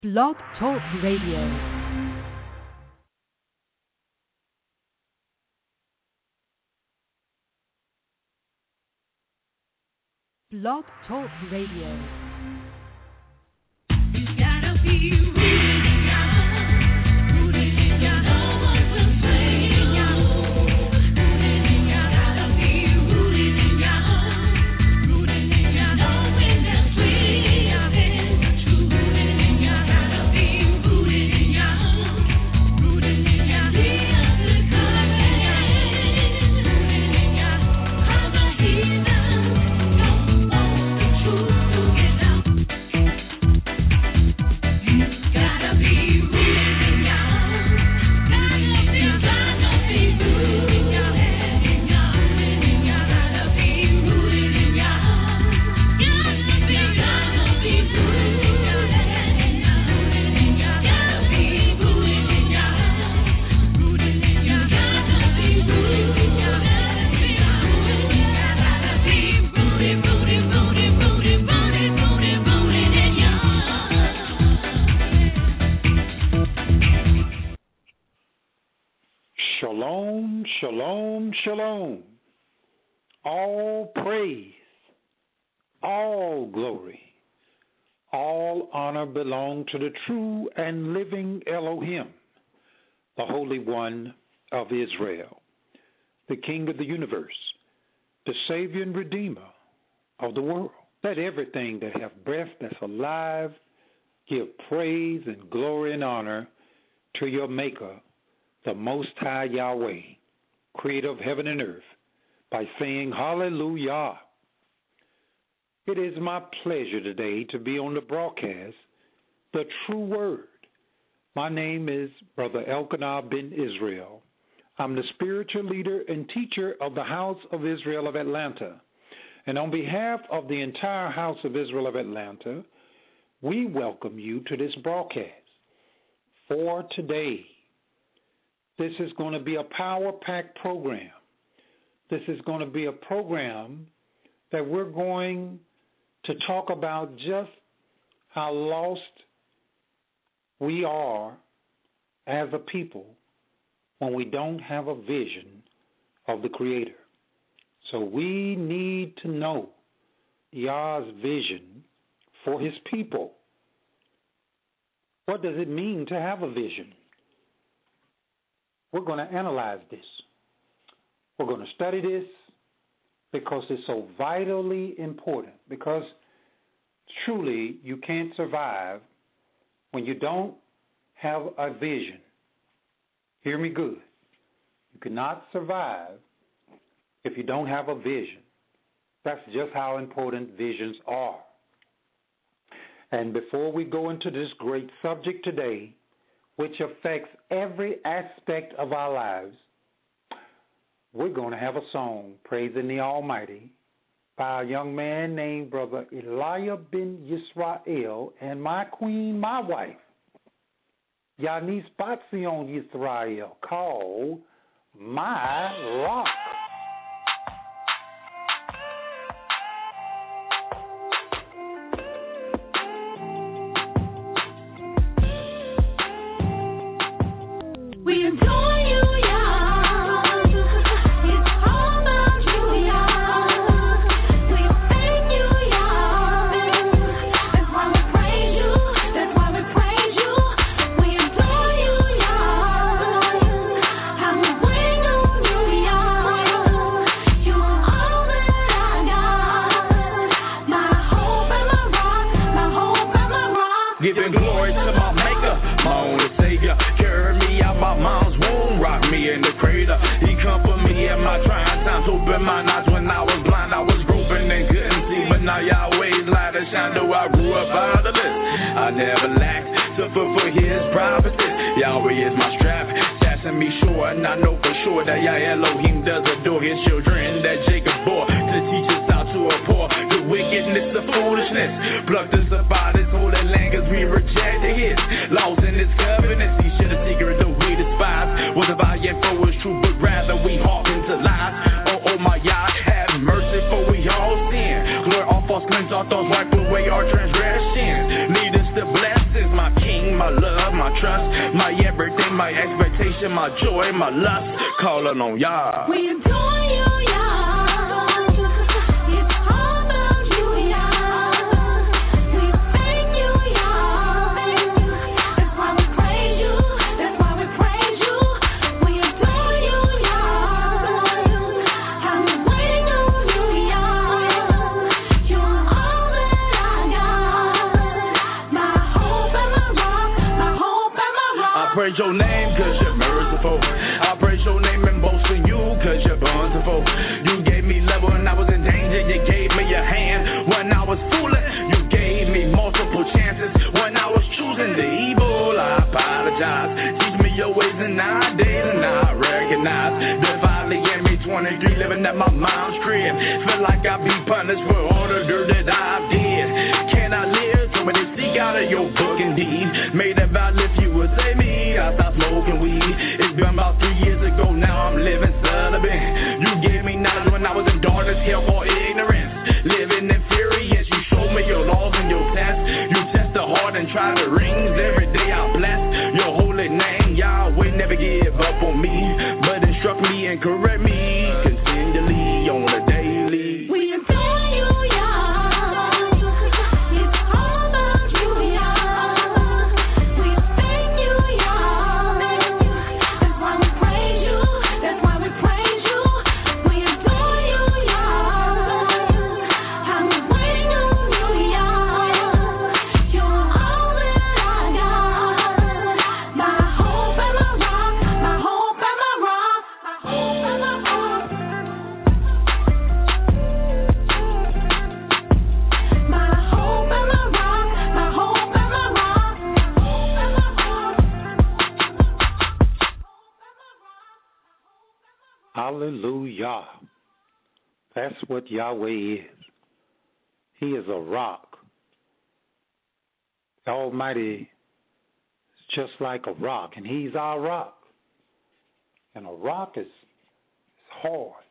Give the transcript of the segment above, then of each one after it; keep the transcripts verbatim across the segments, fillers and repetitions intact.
Blog Talk Radio. Blog Talk Radio. You gotta be rooted out, rooted in your know what to say. Rooted in your gotta be rooted in your, rooted in your knowing that we are in true. Rooted in your gotta be rooted in your, rooted in your real because rooted in your other heathen don't want the truth to get out. Gotta be rooted in your, gotta be, gotta be rooted in your head, in your, in your, gotta be rooted in your, gotta be, gotta be rooted in your head, in your, in your, gotta be rooted in your, rooted in your, gotta be rooted in your head, in your, gotta be rooted, rooted, rooted, rooted, rooted, rooted, rooted in your. Shalom, shalom, shalom. All praise, all glory, all honor belong to the true and living Elohim, the Holy One of Israel, the King of the universe, the Savior and Redeemer of the world. Let everything that hath breath that's alive give praise and glory and honor to your Maker, the Most High Yahweh, Creator of heaven and earth, by saying hallelujah. It is my pleasure today to be on the broadcast, The True Word. My name is Brother Elkanah Ben Israel. I'm the spiritual leader and teacher of the House of Israel of Atlanta. And on behalf of the entire House of Israel of Atlanta, we welcome you to this broadcast. For today, this is going to be a power-packed program. This is going to be a program that we're going to talk about just how lost we are as a people when we don't have a vision of the Creator. So we need to know Yah's vision for his people. What does it mean to have a vision? We're going to analyze this. We're going to study this because it's so vitally important. Because truly, you can't survive when you don't have a vision. Hear me good. You cannot survive if you don't have a vision. That's just how important visions are. And before we go into this great subject today, which affects every aspect of our lives, we're going to have a song praising the Almighty by a young man named Brother Elijah Ben Yisrael and my queen, my wife, Yanis Batzion Yisrael, called My Rock. Giving glory to my maker, my only savior. Carried me out my mom's womb, rocked me in the crater. He comforted me in my trying times, opened my eyes when I was blind. I was groping and couldn't see, but now Yahweh's light has shined, though I grew up out of this. I never lacked to fulfill his prophecies. Yahweh is my strap, sassing me sure, and I know for sure that Yah Elohim does adore his children that Jacob bore to teach us how to abhor the wickedness of foolishness. Plucked us up out his holy land, cause we rejected his laws and his covenants. He should have secret that we despise. Was a valiant foe is true, but rather we hearken to lies. Oh, oh my Yah, have mercy for we all sin. Clear off false cleanse our thoughts, wipe away our transgressions. Lead us to blessings, my King. love, my trust, my everything, my expectation, my joy, my lust. Calling on Yah. We adore you, Yah. It's all about you, Yah. We thank you, Yah. That's why we praise you. That's why we praise you. We adore you, Yah. I'm waiting on you, Yah. You're all that I got. My hope and my rock. My hope and my rock. I praise your name cause you're merciful. I praise your name and boast in you cause you're bountiful. You gave me love when I was in danger. You gave me your hand when I was fooling. You gave me multiple chances when I was choosing the evil. I apologize. Teach me your ways and I did and I recognize. Defy the enemy twenty-three living at my mom's crib. Feel like I be punished for all the dirt that I did. Can I live? Somebody seek out of your book indeed. Made a vow if you would save me, I stopped smoking weed. It's been about three years ago now, I'm living celibate. You gave me knowledge when I was in darkness, hell for ignorance. Living in furious, you showed me your laws and your tests. You test the heart and try the rings. Every day I bless your holy name. Yahweh never give up on me, but instruct me and correct me continually on a daily. We adore you, Yah. It's all about you, Yah. We thank you, Yah. That's why we praise you. That's why we praise you. We adore you, Yah. I'm waiting on you, Yah. You're all that I got. My hope and my rock. My hope and my rock. My hope and my rock. My hope and my rock, my hope and my rock, my hope and my rock. Hallelujah. That's what Yahweh is. He is a rock. The Almighty is just like a rock, and He's our rock. And a rock is, is hard,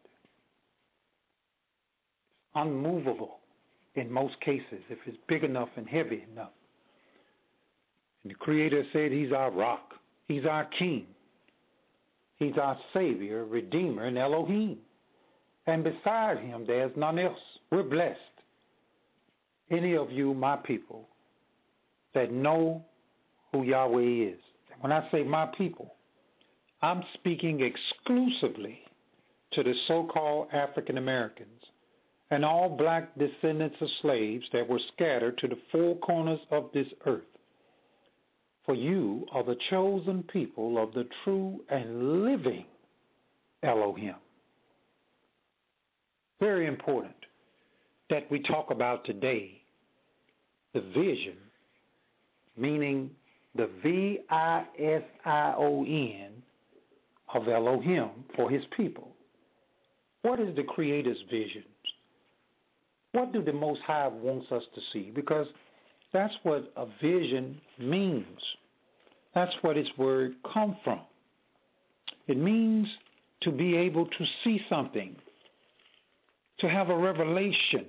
unmovable in most cases, if it's big enough and heavy enough. And the Creator said He's our rock. He's our King. He's our Savior, Redeemer, and Elohim. And beside Him, there's none else. We're blessed. Any of you, my people, that know who Yahweh is. When I say my people, I'm speaking exclusively to the so-called African Americans and all black descendants of slaves that were scattered to the four corners of this earth. For you are the chosen people of the true and living Elohim. Very important that we talk about today the vision, meaning the V I S I O N of Elohim for His people. What is the Creator's vision? What do the Most High wants us to see? Because that's what a vision means. That's what its word comes from. It means to be able to see something, to have a revelation.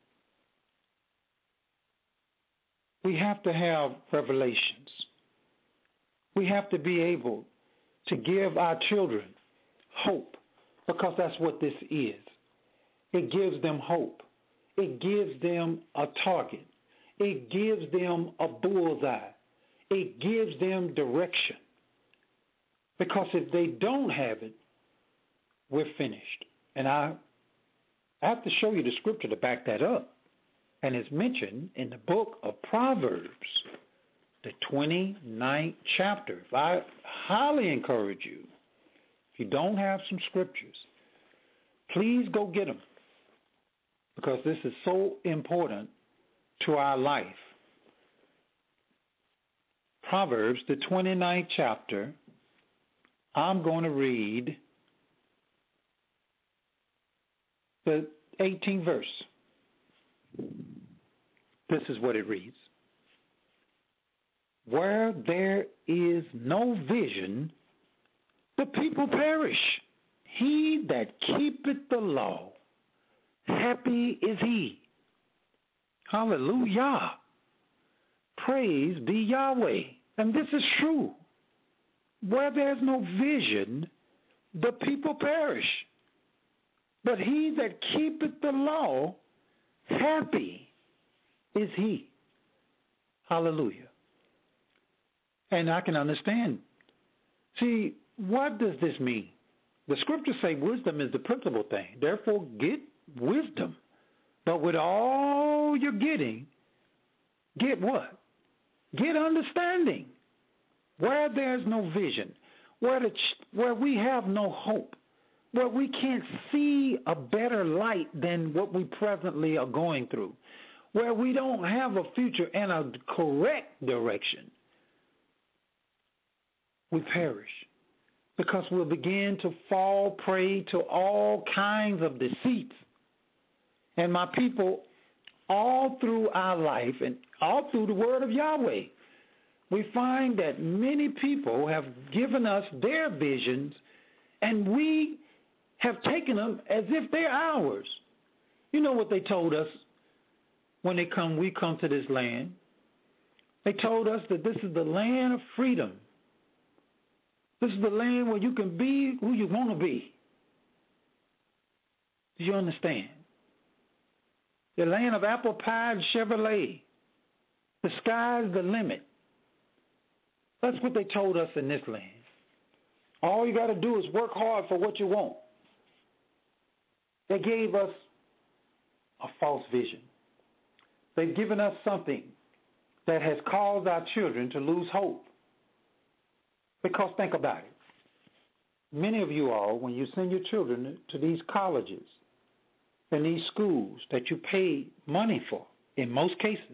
We have to have revelations. We have to be able to give our children hope, because that's what this is. It gives them hope. It gives them a target. It gives them a bullseye. It gives them direction. Because if they don't have it, we're finished. And I, I have to show you the scripture to back that up. And it's mentioned in the book of Proverbs, the twenty-ninth chapter. I highly encourage you, if you don't have some scriptures, please go get them, because this is so important to our life. Proverbs, the twenty-ninth chapter, I'm going to read the eighteenth verse. This is what it reads. Where there is no vision, the people perish. He that keepeth the law, happy is he. Hallelujah. Praise be Yahweh. And this is true. Where there's no vision, the people perish. But he that keepeth the law, happy is he. Hallelujah. And I can understand. See, what does this mean? The scriptures say wisdom is the principal thing. Therefore, get wisdom. But with all you're getting, get what? Get understanding. Where there's no vision, where, the, where we have no hope, where we can't see a better light than what we presently are going through, where we don't have a future and a correct direction, we perish because we'll begin to fall prey to all kinds of deceits. And my people, all through our life and all through the word of Yahweh, we find that many people have given us their visions and we have taken them as if they're ours. You know what they told us when they come, we come to this land? They told us that this is the land of freedom. This is the land where you can be who you want to be. Do you understand? The land of apple pie and Chevrolet. The sky's the limit. That's what they told us in this land. All you got to do is work hard for what you want. They gave us a false vision. They've given us something that has caused our children to lose hope. Because think about it. Many of you all, when you send your children to these colleges and these schools that you pay money for, in most cases,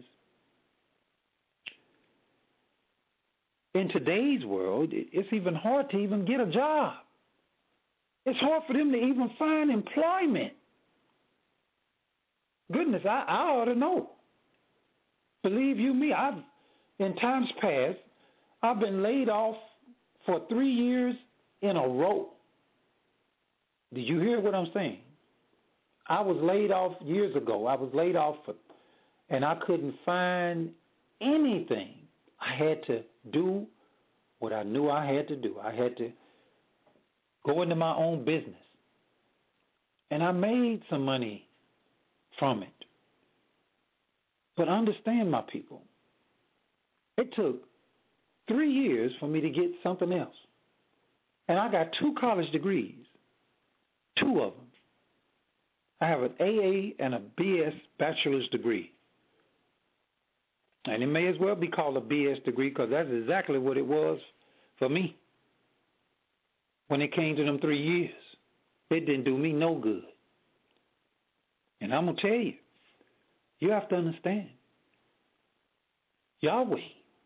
in today's world, it's even hard to even get a job. It's hard for them to even find employment. Goodness, I, I ought to know. Believe you me, I've in times past, I've been laid off for three years in a row. Did you hear what I'm saying? I was laid off years ago. I was laid off for, and I couldn't find anything. I had to do what I knew I had to do. I had to go into my own business. And I made some money from it. But understand, my people, it took three years for me to get something else. And I got two college degrees, two of them. I have an A A and a B S bachelor's degree. And it may as well be called a B S degree because that's exactly what it was for me. When it came to them three years, it didn't do me no good. And I'm going to tell you, you have to understand, Yahweh,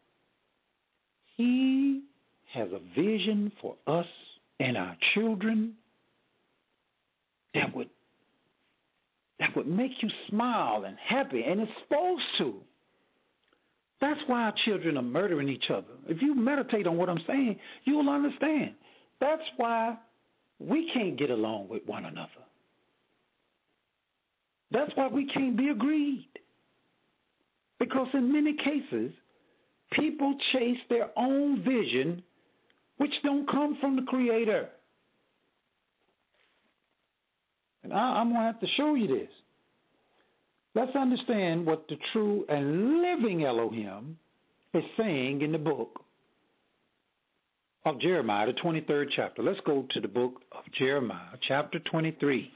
He has a vision for us and our children that would that would make you smile and happy, and it's supposed to. That's why our children are murdering each other. If you meditate on what I'm saying, you'll understand. That's why we can't get along with one another. That's why we can't be agreed. Because in many cases, people chase their own vision, which don't come from the Creator. And I, I'm going to have to show you this. Let's understand what the true and living Elohim is saying in the book of Jeremiah, the twenty-third chapter. Let's go to the book of Jeremiah, chapter twenty-three.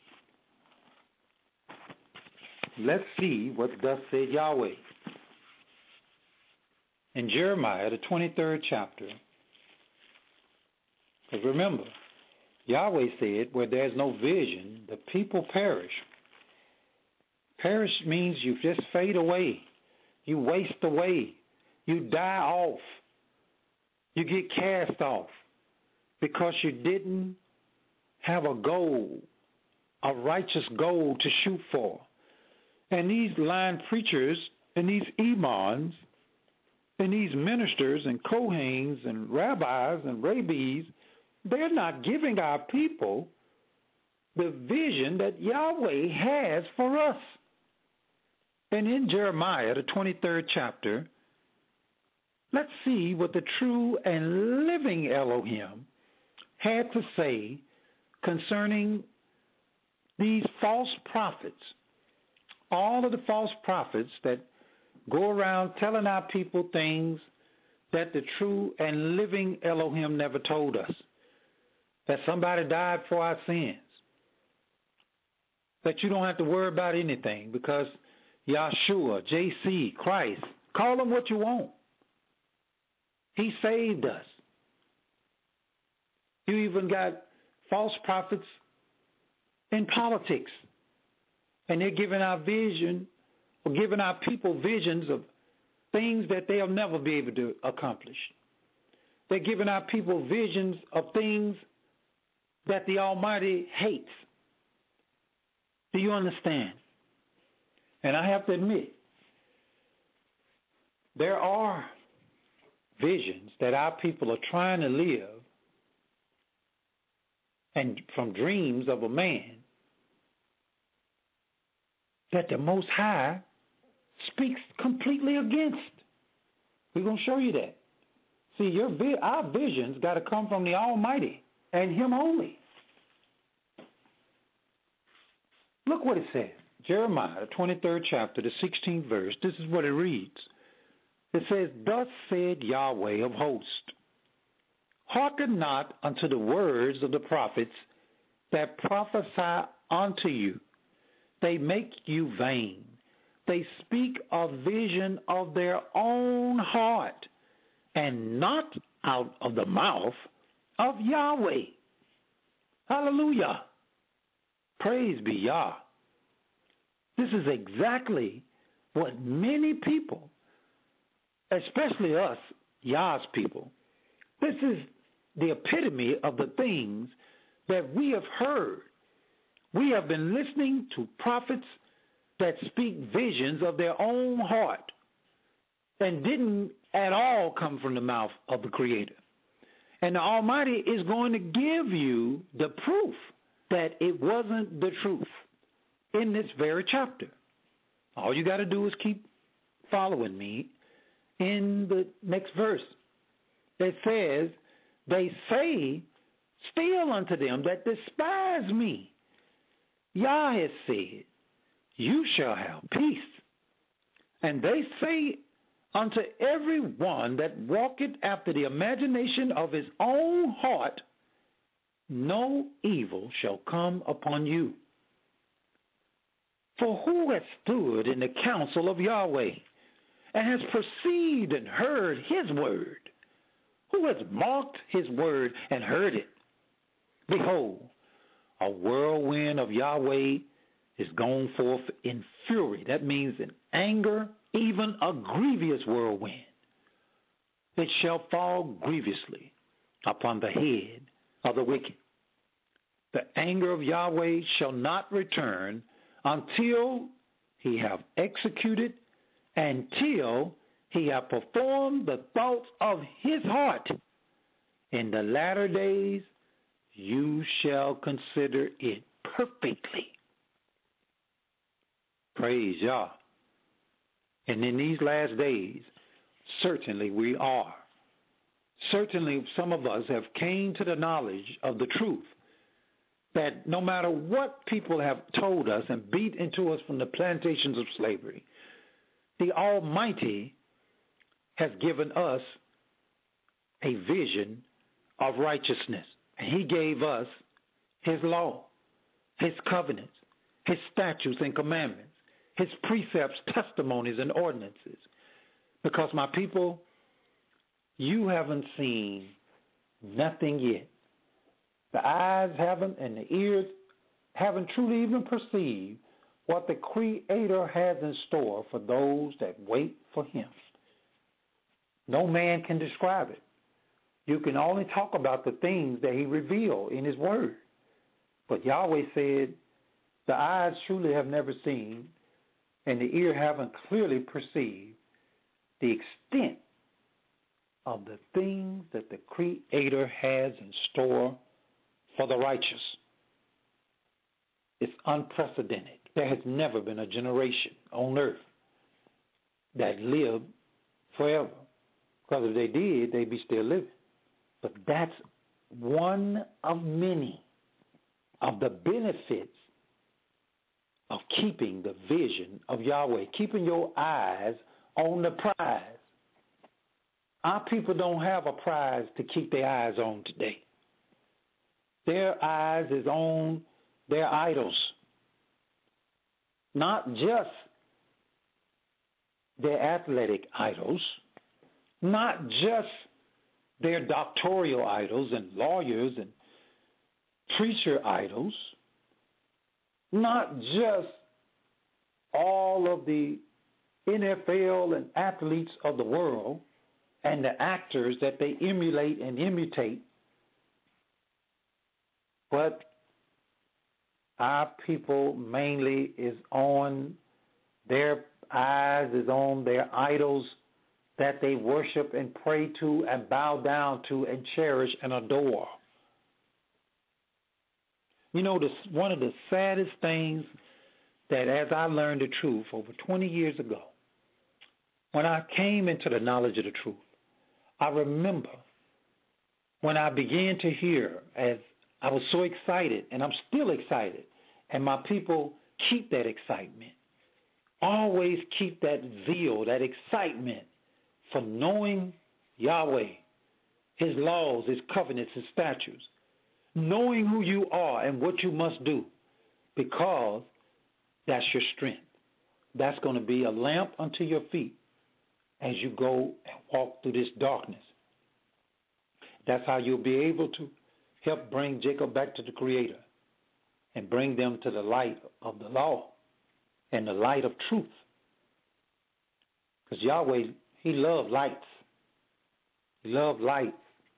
Let's see what thus said Yahweh. In Jeremiah, the twenty-third chapter, because remember, Yahweh said, where there's no vision, the people perish. Perish means you just fade away. You waste away. You die off. You get cast off because you didn't have a goal, a righteous goal to shoot for. And these lying preachers and these imams and these ministers and Kohanes and rabbis and rabbis, they're not giving our people the vision that Yahweh has for us. And in Jeremiah, the twenty-third chapter, Let's see what the true and living Elohim had to say concerning these false prophets. All of the false prophets that go around telling our people things that the true and living Elohim never told us. That somebody died for our sins. That you don't have to worry about anything because Yahshua, J C, Christ, call him what you want. He saved us. You even got false prophets in politics. And they're giving our vision or giving our people visions of things that they'll never be able to accomplish. They're giving our people visions of things that the Almighty hates. Do you understand? And I have to admit, there are visions that our people are trying to live, and from dreams of a man, that the Most High speaks completely against. We're going to show you that. See, your vi- our visions got to come from the Almighty and Him only. Look what it says. Jeremiah, the twenty-third chapter, the sixteenth verse. This is what it reads. It says, "Thus said Yahweh of hosts, hearken not unto the words of the prophets that prophesy unto you. They make you vain. They speak a vision of their own heart, and not out of the mouth of Yahweh." Hallelujah. Praise be Yah. This is exactly what many people, especially us, Yah's people, this is the epitome of the things that we have heard. We have been listening to prophets that speak visions of their own heart and didn't at all come from the mouth of the Creator. And the Almighty is going to give you the proof that it wasn't the truth in this very chapter. All you got to do is keep following me in the next verse. It says, "They say still unto them that despise me, Yah has said, you shall have peace. And they say unto every one that walketh after the imagination of his own heart, no evil shall come upon you. For who has stood in the counsel of Yahweh, and has perceived and heard his word? Who has marked his word and heard it? Behold, a whirlwind of Yahweh is gone forth in fury." That means in anger, even a grievous whirlwind. "It shall fall grievously upon the head of the wicked. The anger of Yahweh shall not return until he have executed, until he have performed the thoughts of his heart. In the latter days you shall consider it perfectly." Praise Yah. And in these last days, certainly we are. Certainly some of us have came to the knowledge of the truth that no matter what people have told us and beat into us from the plantations of slavery, the Almighty has given us a vision of righteousness. And He gave us His law, His covenants, His statutes and commandments, His precepts, testimonies, and ordinances. Because, my people, you haven't seen nothing yet. The eyes haven't and the ears haven't truly even perceived what the Creator has in store for those that wait for Him. No man can describe it. You can only talk about the things that He revealed in His Word. But Yahweh said, the eyes truly have never seen, and the ear haven't clearly perceived the extent of the things that the Creator has in store for the righteous. It's unprecedented. There has never been a generation on earth that lived forever Because if they did, they'd be still living. But that's one of many of the benefits of keeping the vision of Yahweh, keeping your eyes on the prize. Our people don't have a prize to keep their eyes on today. Their eyes is on their idols. Not just their athletic idols, not just their doctoral idols and lawyers and preacher idols, not just all of the N F L and athletes of the world and the actors that they emulate and imitate, but our people mainly is on their eyes, is on their idols that they worship and pray to and bow down to and cherish and adore. You know, this, one of the saddest things that as I learned the truth over twenty years ago, when I came into the knowledge of the truth, I remember when I began to hear, as I was so excited, and I'm still excited, and my people keep that excitement. Always keep that zeal, that excitement for knowing Yahweh, His laws, His covenants, His statutes, knowing who you are and what you must do, because that's your strength. That's going to be a lamp unto your feet as you go and walk through this darkness. That's how you'll be able to help bring Jacob back to the Creator and bring them to the light of the law and the light of truth. Because Yahweh, He loved lights. He loved lights.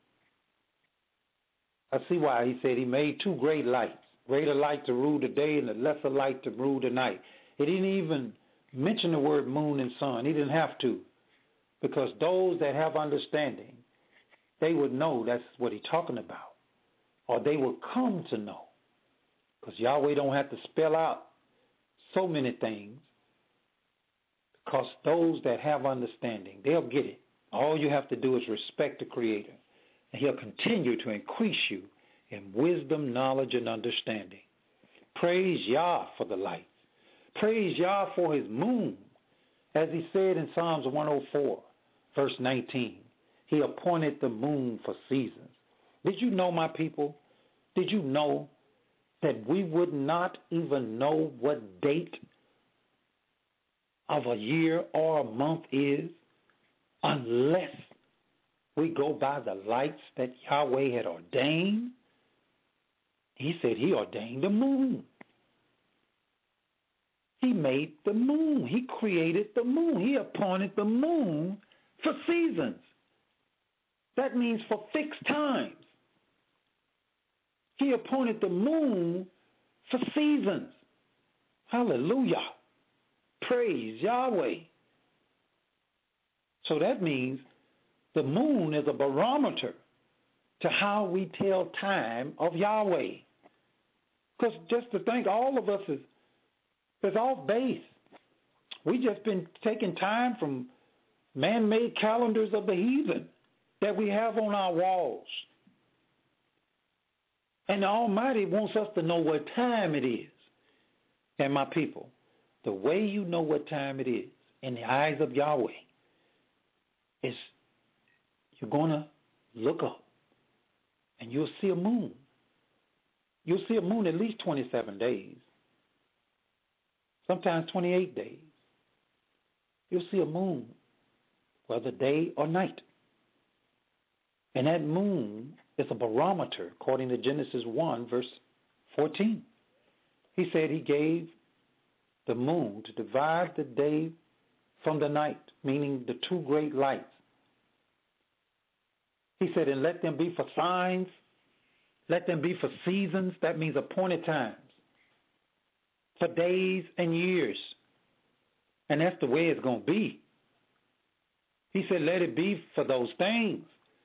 I see why He said He made two great lights, greater light to rule the day and a lesser light to rule the night. He didn't even mention the word moon and sun. He didn't have to, because those that have understanding, they would know that's what He's talking about, or they will come to know, because Yahweh don't have to spell out so many things, because those that have understanding, they'll get it. All you have to do is respect the Creator, and He'll continue to increase you in wisdom, knowledge, and understanding. Praise Yah for the light. Praise Yah for His moon. As He said in Psalms one oh four, verse nineteen, He appointed the moon for seasons. Did you know, my people, did you know that we would not even know what date of a year or a month is unless we go by the lights that Yahweh had ordained? He said He ordained the moon. He made the moon. He created the moon. He appointed the moon for seasons. That means for fixed times. He appointed the moon for seasons. Hallelujah. Praise Yahweh. So that means the moon is a barometer to how we tell time of Yahweh. Because just to think, all of us is, is off base. We just been taking time from man-made calendars of the heathen that we have on our walls. And the Almighty wants us to know what time it is. And my people, the way you know what time it is in the eyes of Yahweh is you're going to look up and you'll see a moon. You'll see a moon at least twenty-seven days, sometimes twenty-eight days. You'll see a moon, whether day or night. And that moon is a barometer, according to Genesis one, verse fourteen. He said He gave the moon to divide the day from the night, meaning the two great lights. He said, and let them be for signs, let them be for seasons, that means appointed times, for days and years. And that's the way it's going to be. He said, let it be for those things.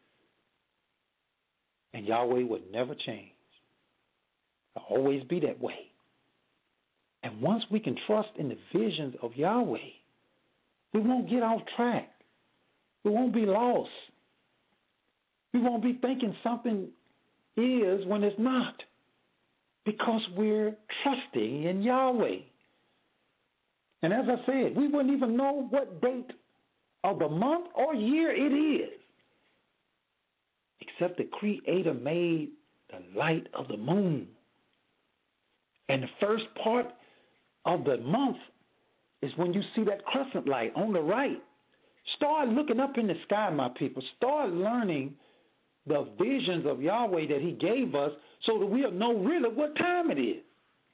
And Yahweh would never change. It'll always be that way. And once we can trust in the visions of Yahweh, we won't get off track. We won't be lost. We won't be thinking something is when it's not, because we're trusting in Yahweh. And as I said, we wouldn't even know what date of the month or year it is, except the Creator made the light of the moon. And the first part of the month is when you see that crescent light on the right. Start looking up in the sky, my people. Start learning the visions of Yahweh that he gave us so that we'll know really what time it is.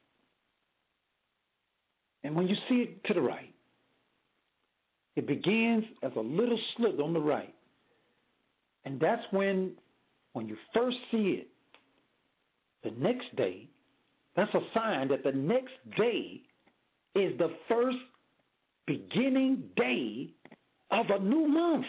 And when you see it to the right, it begins as a little slit on the right. And that's when, when you first see it, the next day, that's a sign that the next day is the first beginning day of a new month.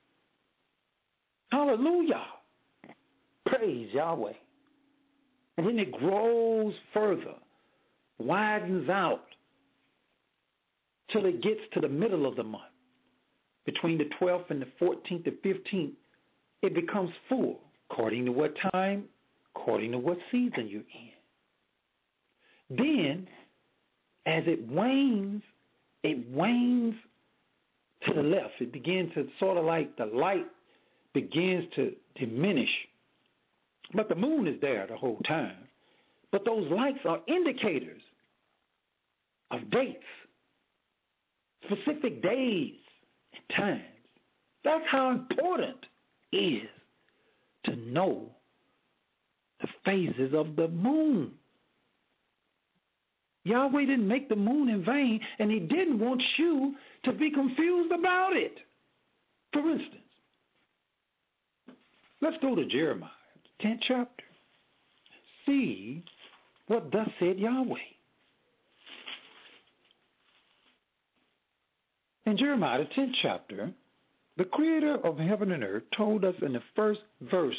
Hallelujah. Praise Yahweh. And then it grows further, widens out, till it gets to the middle of the month. Between the twelfth and the fourteenth and fifteenth, it becomes full, according to what time, according to what season you're in. Then, as it wanes, it wanes to the left. It begins to sort of like the light begins to diminish. But the moon is there the whole time. But those lights are indicators of dates, specific days and times. That's how important it is to know the phases of the moon. Yahweh didn't make the moon in vain, and he didn't want you to be confused about it. For instance, let's go to Jeremiah, the tenth chapter. See what thus said Yahweh. In Jeremiah, the tenth chapter, the Creator of heaven and earth told us in the first verse,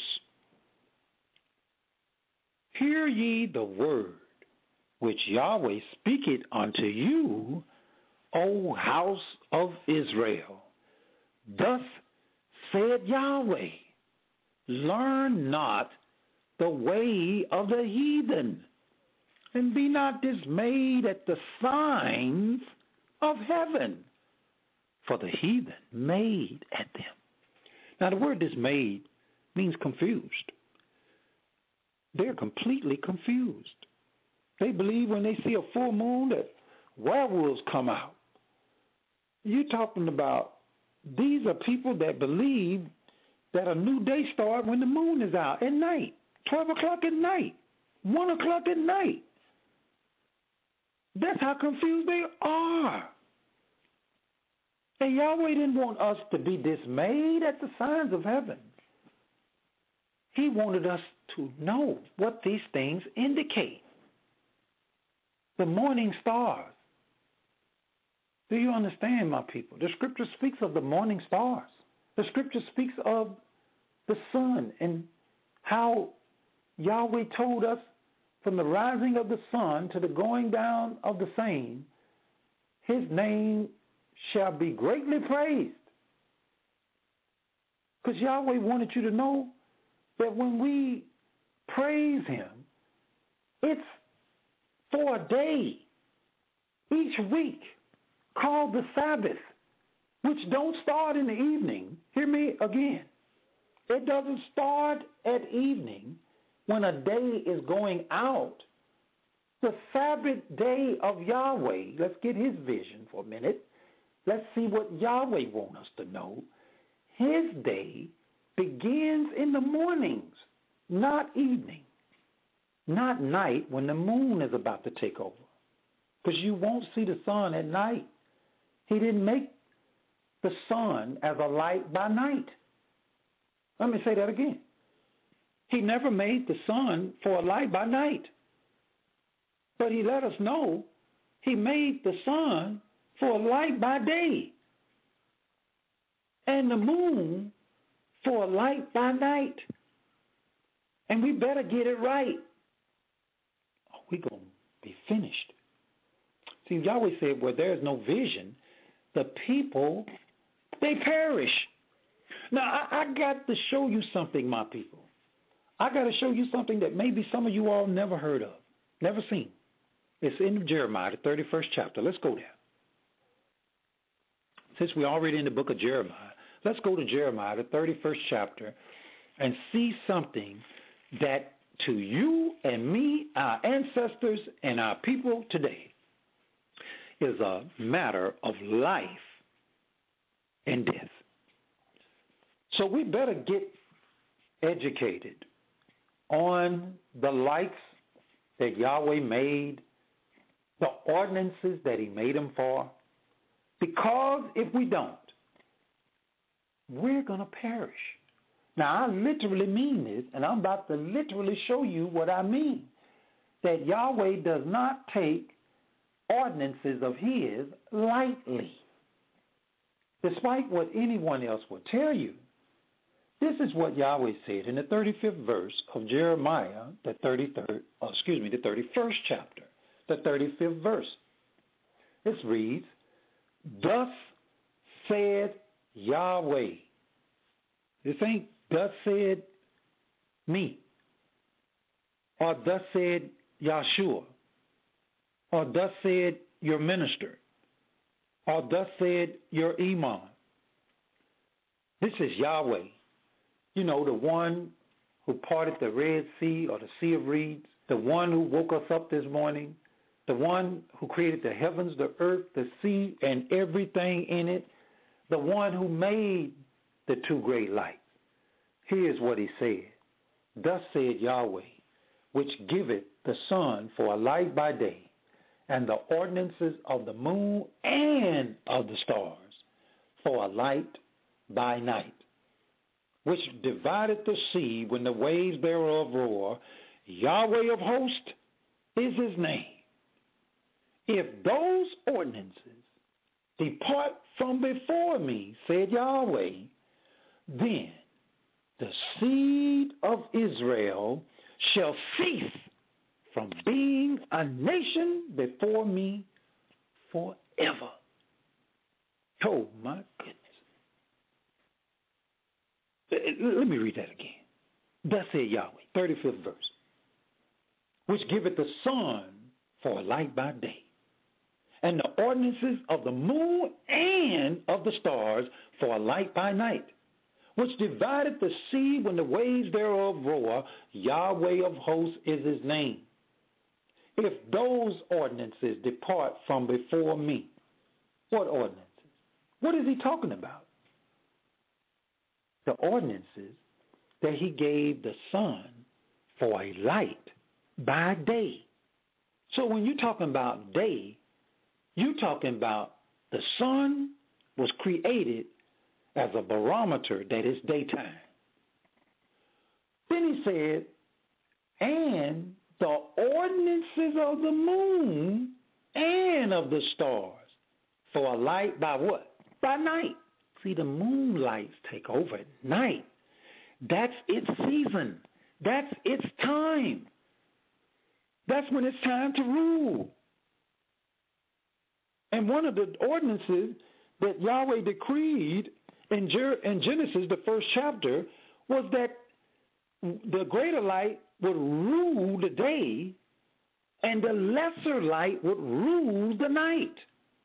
"Hear ye the word which Yahweh speaketh unto you, O house of Israel. Thus said Yahweh, learn not the way of the heathen, and be not dismayed at the signs of heaven, for the heathen made at them." Now the word dismayed means confused. They're completely confused. They believe when they see a full moon that werewolves come out. You're talking about these are people that believe that a new day starts when the moon is out at night, twelve o'clock at night, one o'clock at night. That's how confused they are. And Yahweh didn't want us to be dismayed at the signs of heaven. He wanted us to know what these things indicate. The morning stars. Do you understand, my people? The scripture speaks of the morning stars. The scripture speaks of the sun and how Yahweh told us from the rising of the sun to the going down of the same, his name shall be greatly praised. Because Yahweh wanted you to know that when we praise him, it's for a day each week called the Sabbath, which don't start in the evening. Hear me again. It doesn't start at evening when a day is going out. The Sabbath day of Yahweh, let's get his vision for a minute. Let's see what Yahweh wants us to know. His day begins in the mornings, not evening, not night when the moon is about to take over. Because you won't see the sun at night. He didn't make the sun as a light by night. Let me say that again. He never made the sun for a light by night. But he let us know he made the sun for a light by day. And the moon for a light by night. And we better get it right. Or we're going to be finished. See, Yahweh said, where there is no vision, the people, they perish. Now, I, I got to show you something, my people. I got to show you something that maybe some of you all never heard of, never seen. It's in Jeremiah, the thirty-first chapter. Let's go there. Since we're already in the book of Jeremiah, let's go to Jeremiah, the thirty-first chapter, and see something that to you and me, our ancestors, and our people today is a matter of life and death. So we better get educated on the likes that Yahweh made, the ordinances that he made them for, because if we don't, we're going to perish. Now, I literally mean this, and I'm about to literally show you what I mean, that Yahweh does not take ordinances of his lightly. Despite what anyone else will tell you, this is what Yahweh said in the thirty-fifth verse of Jeremiah, the thirty-third, oh, excuse me, the thirty-first chapter, the thirty-fifth verse. This reads, "Thus said Yahweh." This ain't "thus said me," or "thus said Yahshua," or "thus said your minister," or "thus said your imam." This is Yahweh. You know, the one who parted the Red Sea or the Sea of Reeds, the one who woke us up this morning, the one who created the heavens, the earth, the sea, and everything in it, the one who made the two great lights. Here's what he said. "Thus said Yahweh, which giveth the sun for a light by day, and the ordinances of the moon and of the stars for a light by night, which divided the sea when the waves thereof roar. Yahweh of hosts is his name. If those ordinances depart from before me, said Yahweh, then the seed of Israel shall cease from being a nation before me forever." Oh, my goodness. Let me read that again. "Thus said Yahweh," thirty-fifth verse, "which giveth the sun for a light by day, and the ordinances of the moon and of the stars for a light by night, which divided the sea when the waves thereof roar. Yahweh of hosts is his name. If those ordinances depart from before me." What ordinances? What is he talking about? The ordinances that he gave the sun for a light by day. So when you're talking about day, you're talking about the sun was created as a barometer that is daytime. Then he said, and the ordinances of the moon and of the stars for a light by what? By night. See, the moonlights take over at night. That's its season. That's its time. That's when it's time to rule. And one of the ordinances that Yahweh decreed in Genesis, the first chapter, was that the greater light would rule the day and the lesser light would rule the night.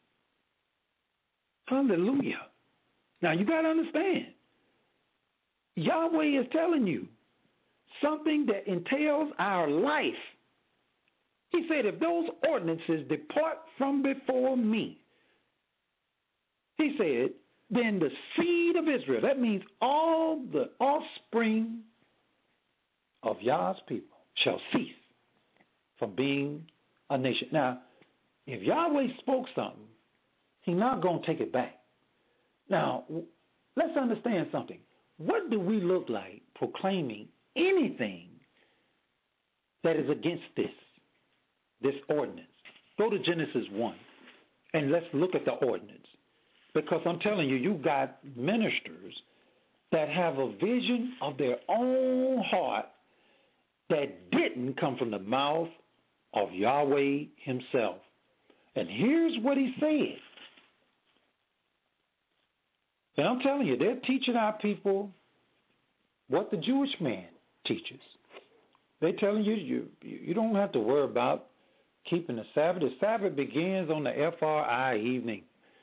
Hallelujah. Now, you got to understand, Yahweh is telling you something that entails our life. He said, if those ordinances depart from before me, he said, then the seed of Israel, that means all the offspring of Yah's people, shall cease from being a nation. Now, if Yahweh spoke something, he's not going to take it back. Now, let's understand something. What do we look like proclaiming anything that is against this, this ordinance? Go to Genesis one, and let's look at the ordinance. Because I'm telling you, you got ministers that have a vision of their own heart that didn't come from the mouth of Yahweh himself. And here's what he said. And I'm telling you, they're teaching our people what the Jewish man teaches. They're telling you you, you don't have to worry about keeping the Sabbath. The Sabbath begins on the F R I evening.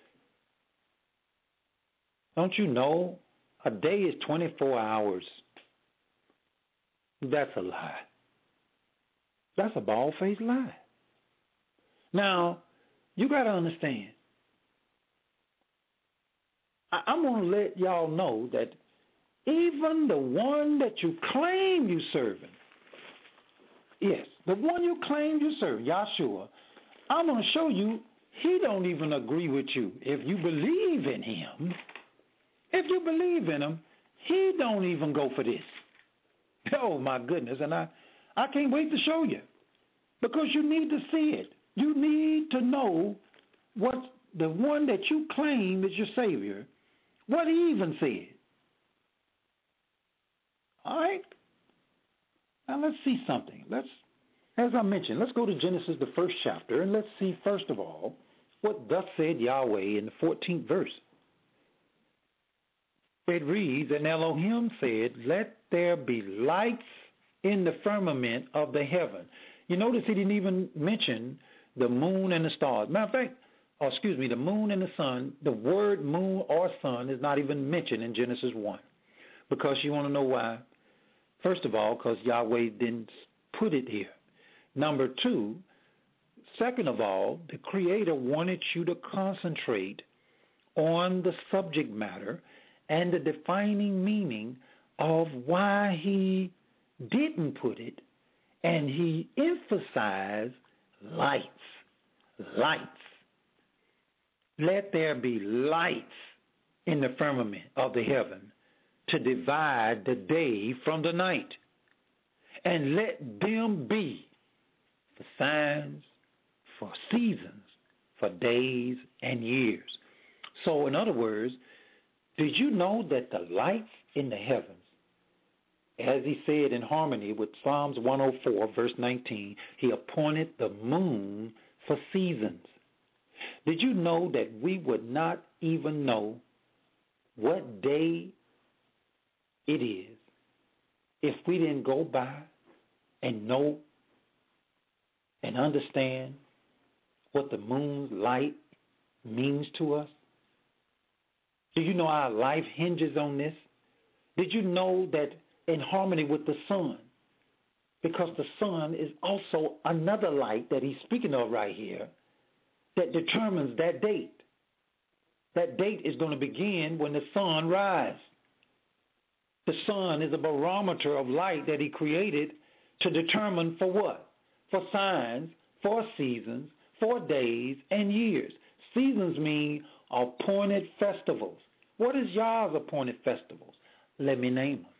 Don't you know a day is twenty-four hours? That's a lie. That's a bald-faced lie. Now, you got to understand, I- I'm going to let y'all know that even the one that you claim you serving, yes, the one you claim you serving, Yahshua, I'm going to show you he don't even agree with you. If you believe in him, if you believe in him, he don't even go for this. Oh, my goodness, and I, I can't wait to show you because you need to see it. You need to know what the one that you claim is your Savior, what he even said. All right? Now let's see something. Let's, as I mentioned, let's go to Genesis, the first chapter, and let's see, first of all, what thus said Yahweh in the fourteenth verse. It reads, and Elohim said, let there be lights in the firmament of the heaven. You notice he didn't even mention the moon and the stars. Matter of fact, or excuse me, the moon and the sun, the word moon or sun is not even mentioned in Genesis one. Because you want to know why? First of all, because Yahweh didn't put it here. Number two, second of all, the Creator wanted you to concentrate on the subject matter and the defining meaning of why he didn't put it, and he emphasized lights, lights. Let there be lights in the firmament of the heaven to divide the day from the night, and let them be for signs, for seasons, for days and years. So in other words, did you know that the lights in the heavens, as he said in harmony with Psalms one oh four, verse nineteen, he appointed the moon for seasons. Did you know that we would not even know what day it is if we didn't go by and know and understand what the moon's light means to us? Do you know our life hinges on this? Did you know that in harmony with the sun, because the sun is also another light that he's speaking of right here, that determines that date. That date is going to begin when the sun rises. The sun is a barometer of light that he created to determine for what? For signs, for seasons, for days and years. Seasons mean appointed festivals. What is Yah's appointed festivals? Let me name them.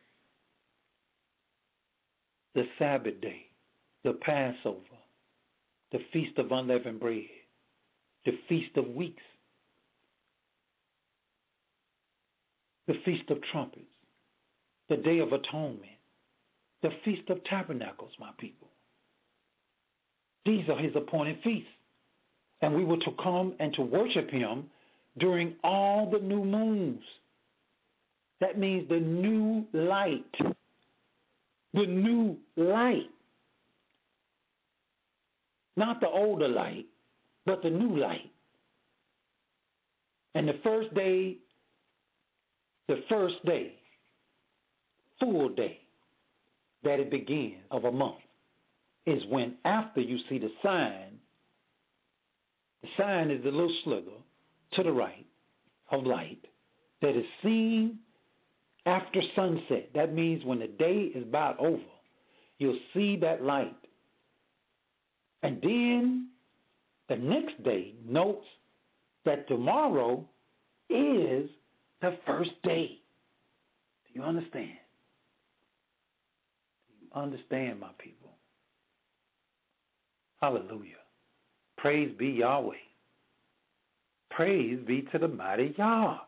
The Sabbath day, the Passover, the Feast of Unleavened Bread, the Feast of Weeks, the Feast of Trumpets, the Day of Atonement, the Feast of Tabernacles, my people. These are his appointed feasts. And we were to come and to worship him during all the new moons. That means the new light. The new light. Not the older light, but the new light. And the first day, the first day, full day that it begins of a month is when after you see the sign, the sign is the little sliver to the right of light that is seen after sunset. That means when the day is about over, you'll see that light. And then the next day notes that tomorrow is the first day. Do you understand? Do you understand, my people? Hallelujah. Praise be Yahweh. Praise be to the mighty Yah.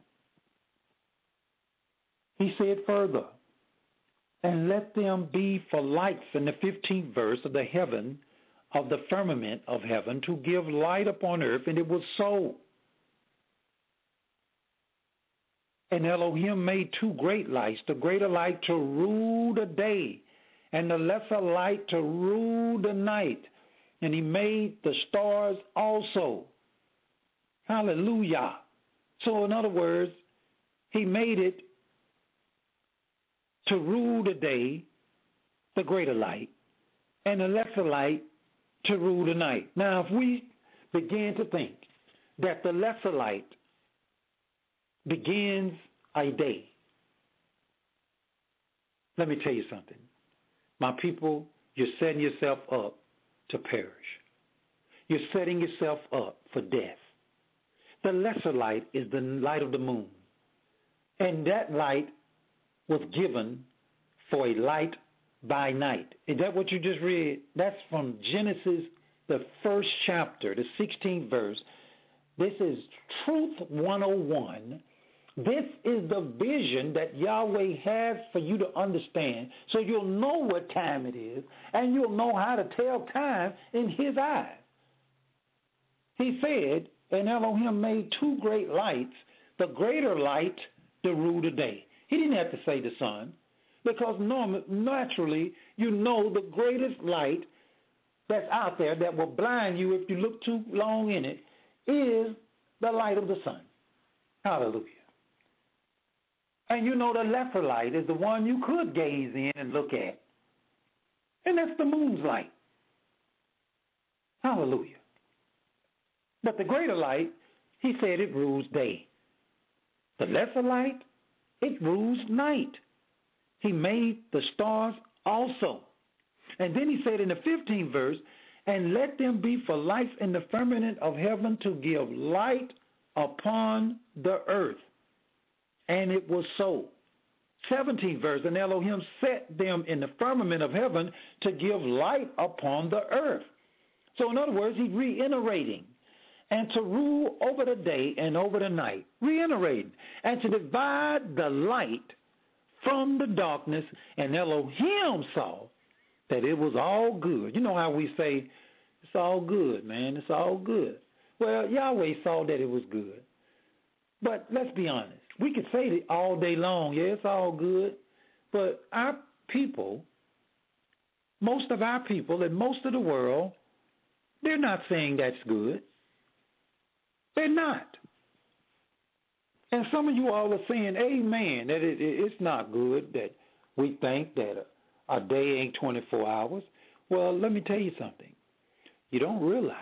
He said further, and let them be for lights in the fifteenth verse of the heaven, of the firmament of heaven, to give light upon earth, and it was so. And Elohim made two great lights, the greater light to rule the day, and the lesser light to rule the night. And he made the stars also. Hallelujah. So in other words, he made it to rule the day, the greater light, and the lesser light to rule the night. Now, if we begin to think that the lesser light begins a day, let me tell you something. My people, you're setting yourself up to perish. You're setting yourself up for death. The lesser light is the light of the moon. And that light was given for a light by night. Is that what you just read? That's from Genesis, the first chapter, the sixteenth verse. This is Truth one oh one. This is the vision that Yahweh has for you to understand, so you'll know what time it is, and you'll know how to tell time in his eyes. He said, and Elohim made two great lights, the greater light to rule the day. He didn't have to say the sun, because norm- naturally, you know the greatest light that's out there that will blind you if you look too long in it is the light of the sun. Hallelujah. And you know the lesser light is the one you could gaze in and look at. And that's the moon's light. Hallelujah. But the greater light, he said it rules day. The lesser light, it rules night. He made the stars also. And then he said in the fifteenth verse, and let them be for lights in the firmament of heaven to give light upon the earth. And it was so. seventeenth verse, and Elohim set them in the firmament of heaven to give light upon the earth. So in other words, he's reiterating. And to rule over the day and over the night. Reiterating. And to divide the light from the darkness. And Elohim saw that it was all good. You know how we say, it's all good, man. It's all good. Well, Yahweh saw that it was good. But let's be honest. We could say that all day long, yeah, it's all good. But our people, most of our people and most of the world, they're not saying that's good. They're not. And some of you all are saying, amen, that it, it, it's not good that we think that a, a day ain't twenty-four hours. Well, let me tell you something. You don't realize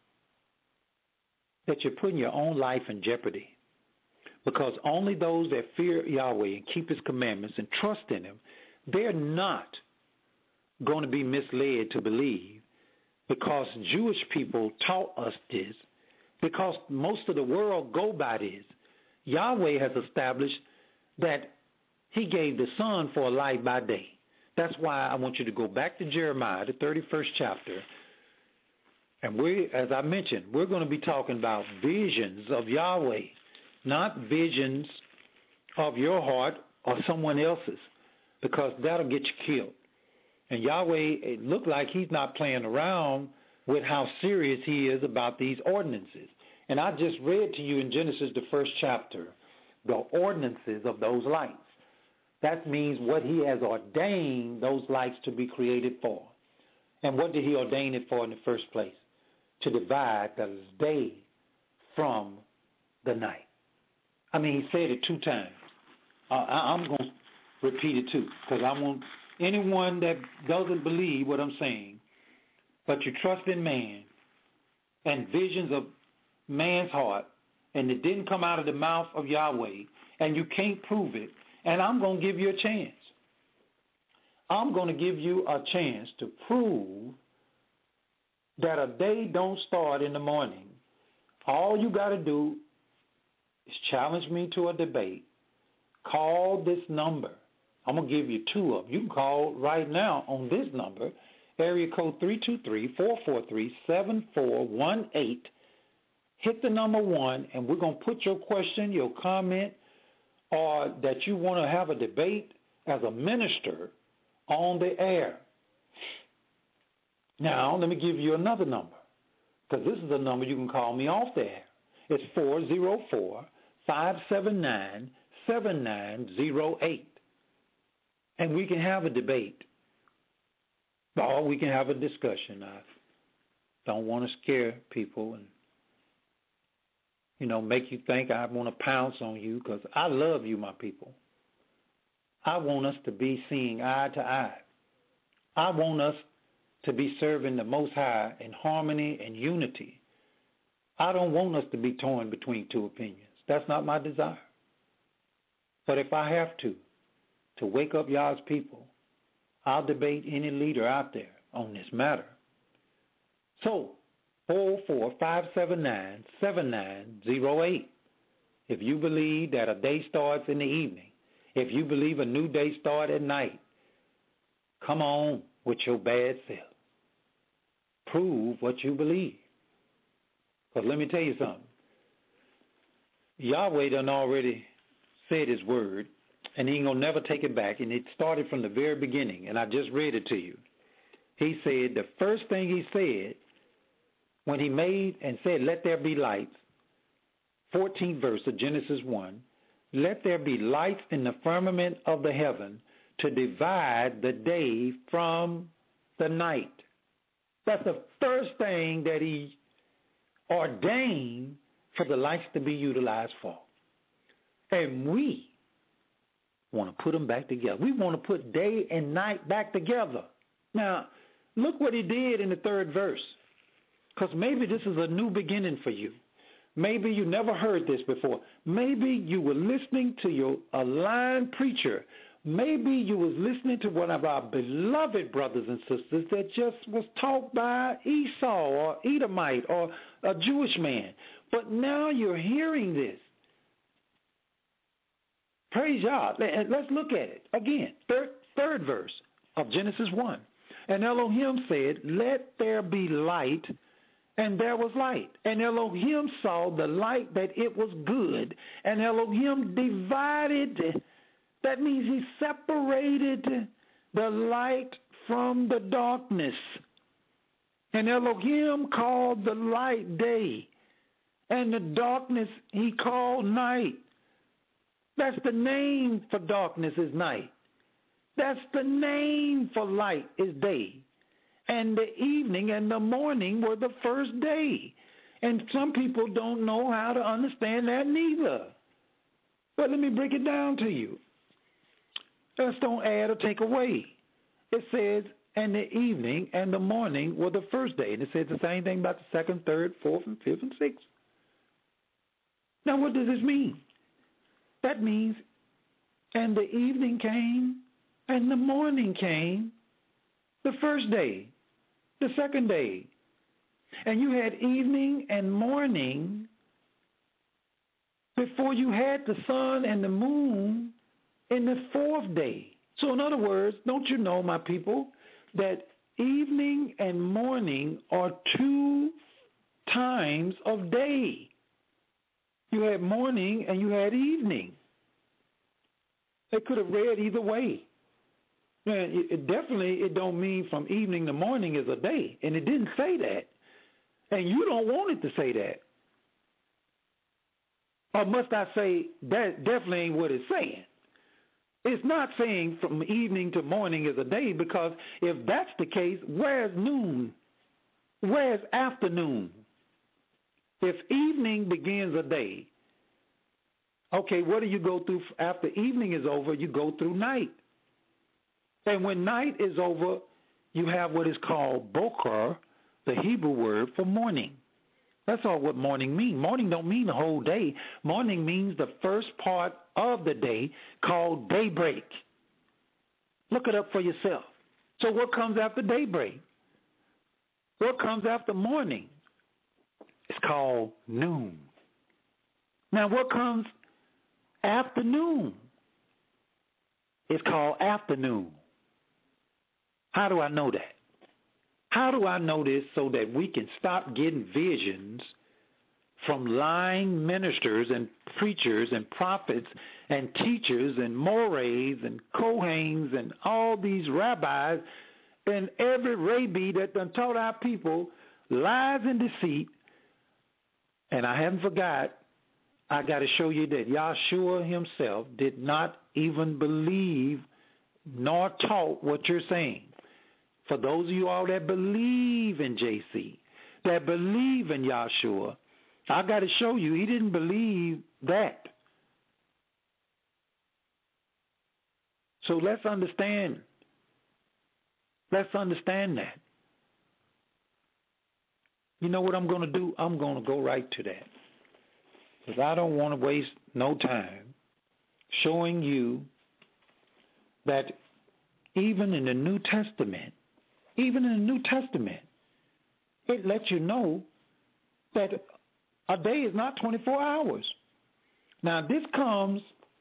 that you're putting your own life in jeopardy. Because only those that fear Yahweh and keep his commandments and trust in him, they're not going to be misled to believe, because Jewish people taught us this, because most of the world go by this. Yahweh has established that he gave the sun for a light by day. That's why I want you to go back to Jeremiah, the thirty-first chapter. And we, as I mentioned, we're going to be talking about visions of Yahweh, not visions of your heart or someone else's, because that'll get you killed. And Yahweh, it looked like he's not playing around with how serious he is about these ordinances. And I just read to you in Genesis, the first chapter, the ordinances of those lights. That means what he has ordained those lights to be created for. And what did he ordain it for in the first place? To divide the day from the night. I mean, he said it two times. Uh, I, I'm going to repeat it too, because I want anyone that doesn't believe what I'm saying, but you trust in man and visions of man's heart, and it didn't come out of the mouth of Yahweh, and you can't prove it, and I'm going to give you a chance. I'm going to give you a chance to prove that a day don't start in the morning. All you got to do is challenge me to a debate. Call this number. I'm going to give you two of them. You can call right now on this number, area code three two three, four four three, seven four one eight. Hit the number one, and we're going to put your question, your comment, or that you want to have a debate as a minister on the air. Now, let me give you another number, because this is a number you can call me off the air. It's four oh four, five seven nine, seven nine zero eight. And we can have a debate. Or we can have a discussion. I don't want to scare people and, you know, make you think I want to pounce on you, because I love you, my people. I want us to be seeing eye to eye. I want us to be serving the Most High in harmony and unity. I don't want us to be torn between two opinions. That's not my desire. But if I have to, to wake up y'all's people, I'll debate any leader out there on this matter. So, four oh four, five seven nine, seven nine zero eight. If you believe that a day starts in the evening, if you believe a new day starts at night, come on with your bad self. Prove what you believe. Because let me tell you something. Yahweh done already said his word, and he ain't going to never take it back. And it started from the very beginning, and I just read it to you. He said, the first thing he said when he made and said, let there be lights, fourteenth verse of Genesis one, let there be lights in the firmament of the heaven to divide the day from the night. That's the first thing that he ordained for the lights to be utilized for. And we want to put them back together. We want to put day and night back together. Now, look what he did in the third verse, because maybe this is a new beginning for you. Maybe you never heard this before. Maybe you were listening to your aligned preacher. Maybe you was listening to one of our beloved brothers and sisters that just was taught by Esau or Edomite or a Jewish man. But now you're hearing this. Praise God. Let's look at it. Again, third, third verse of Genesis one. And Elohim said, let there be light, and there was light. And Elohim saw the light that it was good, and Elohim divided. That means he separated the light from the darkness. And Elohim called the light day, and the darkness he called night. That's the name for darkness is night. That's the name for light is day. And the evening and the morning were the first day. And some people don't know how to understand that neither. But let me break it down to you. Let's don't add or take away. It says, and the evening and the morning were the first day. And it says the same thing about the second, third, fourth, and fifth, and sixth. Now, what does this mean? That means, and the evening came, and the morning came, the first day, the second day. And you had evening and morning before you had the sun and the moon in the fourth day. So in other words, don't you know, my people, that evening and morning are two times of day. You had morning and you had evening. They could have read either way. Now, it, it definitely, it don't mean from evening to morning is a day, and it didn't say that. And you don't want it to say that. Or must I say that definitely ain't what it's saying. It's not saying from evening to morning is a day, because if that's the case, where's noon? Where's afternoon? If evening begins a day, okay, what do you go through after evening is over? You go through night. And when night is over, you have what is called boker, the Hebrew word for morning. That's all what morning means. Morning don't mean the whole day. Morning means the first part of the day, called daybreak. Look it up for yourself. So what comes after daybreak? What comes after morning? It's called noon. Now what comes after noon? It's called afternoon. How do I know that? How do I know this so that we can stop getting visions from lying ministers and preachers and prophets and teachers and mores and Kohanes and all these rabbis and every rabbi that done taught our people lies and deceit? And I haven't forgot I got to show you that Yahshua himself did not even believe nor taught what you're saying. For those of you all that believe in J C, that believe in Yahshua, I got to show you he didn't believe that. So let's understand. Let's understand that. You know what I'm going to do? I'm going to go right to that. Because I don't want to waste no time showing you that even in the New Testament, even in the New Testament, it lets you know that a day is not twenty-four hours. Now, this comes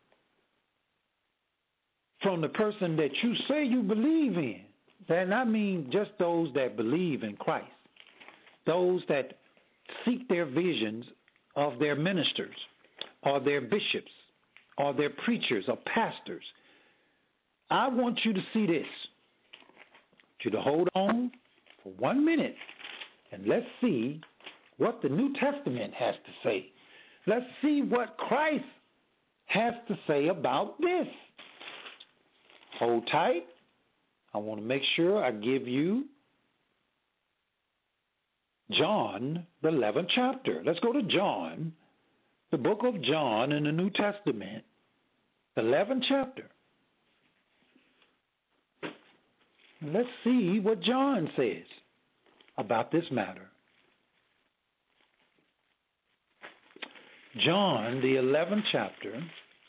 from the person that you say you believe in. And I mean just those that believe in Christ, those that seek their visions of their ministers or their bishops or their preachers or pastors. I want you to see this. I want you to hold on for one minute and let's see what the New Testament has to say. Let's see what Christ has to say about this. Hold tight. I want to make sure I give you John, the eleventh chapter. Let's go to John, the book of John in the New Testament, the eleventh chapter. Let's see what John says about this matter. John, the eleventh chapter.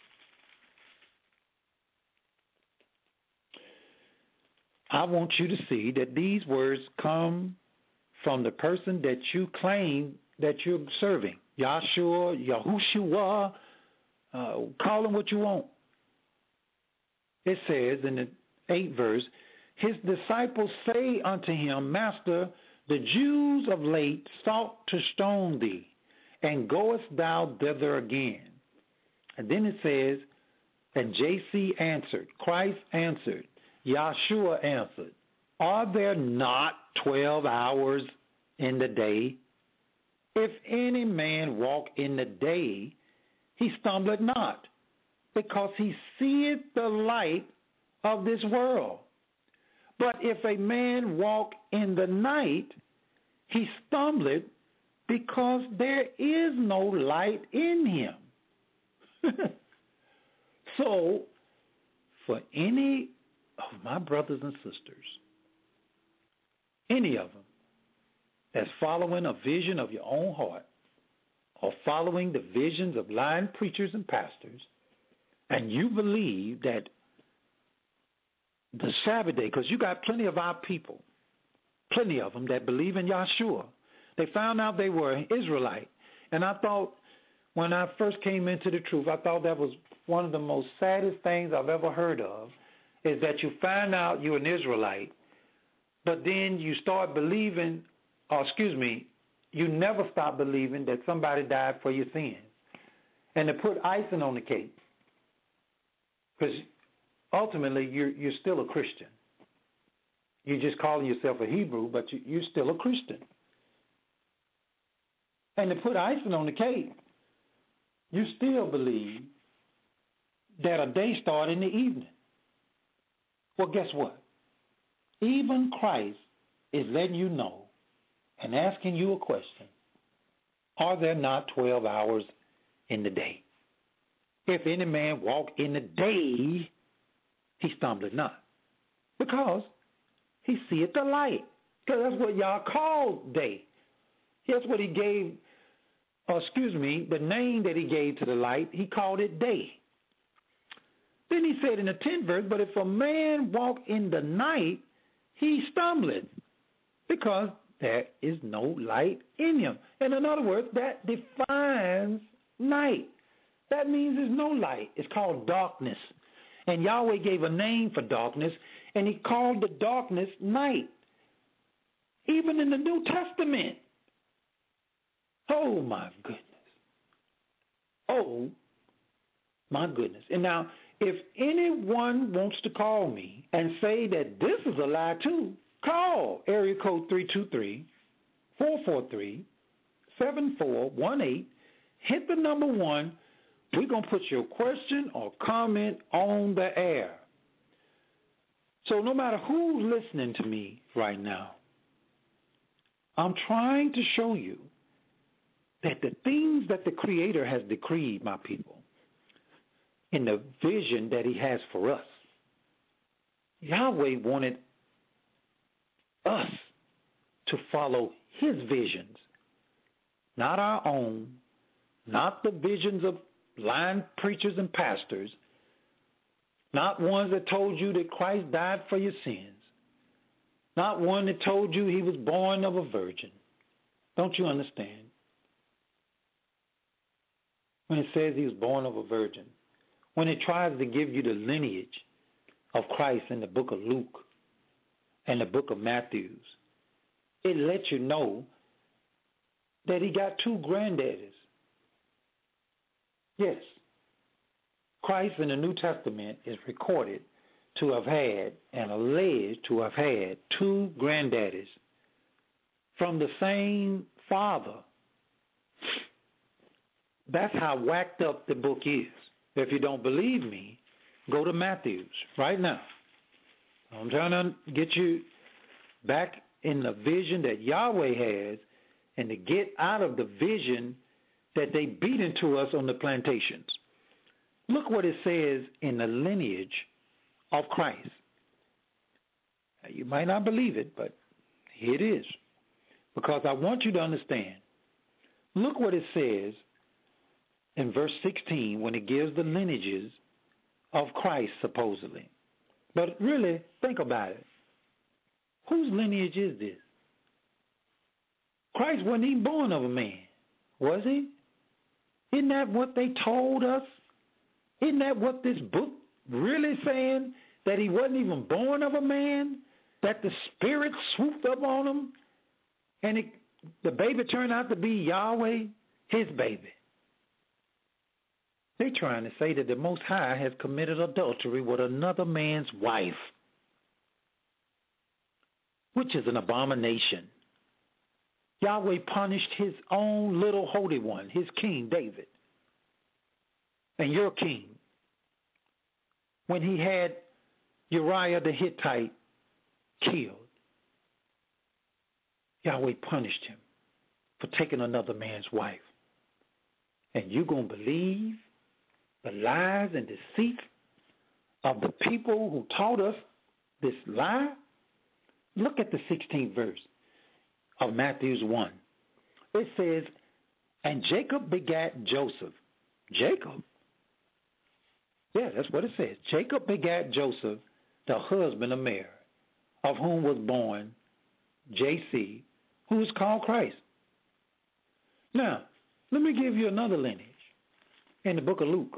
I want you to see that these words come from the person that you claim that you're serving. Yahshua, Yahushua, uh, call him what you want. It says in the eighth verse, his disciples say unto him, Master, the Jews of late sought to stone thee, and goest thou thither again? And then it says, and J C answered, Christ answered, Yahshua answered, are there not twelve hours in the day? If any man walk in the day, he stumbleth not, because he seeth the light of this world. But if a man walk in the night, he stumbleth, because there is no light in him. So, for any of my brothers and sisters, any of them, that's following a vision of your own heart or following the visions of lying preachers and pastors, and you believe that the Sabbath day, because you got plenty of our people, plenty of them that believe in Yahshua. They found out they were an Israelite. And I thought, when I first came into the truth, I thought that was one of the most saddest things I've ever heard of, is that you find out you're an Israelite, but then you start believing, or excuse me, you never stop believing that somebody died for your sins. And to put icing on the cake, because ultimately you're, you're still a Christian. You're just calling yourself a Hebrew, but you, you're still a Christian. And to put icing on the cake, you still believe that a day starts in the evening. Well, guess what? Even Christ is letting you know and asking you a question. Are there not twelve hours in the day? If any man walk in the day, he stumbleth not, because he seeth the light. Because that's what y'all call day. That's what he gave, or excuse me, the name that he gave to the light, he called it day. Then he said in the tenth verse, but if a man walk in the night, he stumbleth, because there is no light in him. And in other words, that defines night. That means there's no light. It's called darkness. And Yahweh gave a name for darkness, and he called the darkness night. Even in the New Testament. Oh, my goodness. Oh, my goodness. And now, if anyone wants to call me and say that this is a lie too, call area code three two three, four four three, seven four one eight. hit the number one. We're going to put your question or comment on the air. So no matter who's listening to me right now, I'm trying to show you that the things that the Creator has decreed, my people, in the vision that he has for us, Yahweh wanted us to follow his visions, not our own, not the visions of lying preachers and pastors, not ones that told you that Christ died for your sins, not one that told you he was born of a virgin. Don't you understand? When it says he was born of a virgin, when it tries to give you the lineage of Christ in the book of Luke and the book of Matthew, it lets you know that he got two granddaddies. Yes, Christ in the New Testament is recorded to have had and alleged to have had two granddaddies from the same father. That's how whacked up the book is. If you don't believe me, go to Matthew right now. I'm trying to get you back in the vision that Yahweh has and to get out of the vision that they beat into us on the plantations. Look what it says in the lineage of Christ. Now, you might not believe it, but here it is. Because I want you to understand. Look what it says in verse sixteen when it gives the lineages of Christ, supposedly. But really, think about it. Whose lineage is this? Christ wasn't even born of a man, was he? Isn't that what they told us? Isn't that what this book really saying? That he wasn't even born of a man? That the Spirit swooped up on him? And it, the baby turned out to be Yahweh, his baby. They're trying to say that the Most High has committed adultery with another man's wife, which is an abomination. Yahweh punished his own little holy one, his king, David, and your king, when he had Uriah the Hittite killed. Yahweh punished him for taking another man's wife. And you going to believe the lies and deceit of the people who taught us this lie? Look at the sixteenth verse of Matthew one. It says, and Jacob begat Joseph. Jacob? Yeah, that's what it says. Jacob begat Joseph, the husband of Mary, of whom was born J C, who is called Christ. Now, let me give you another lineage in the book of Luke.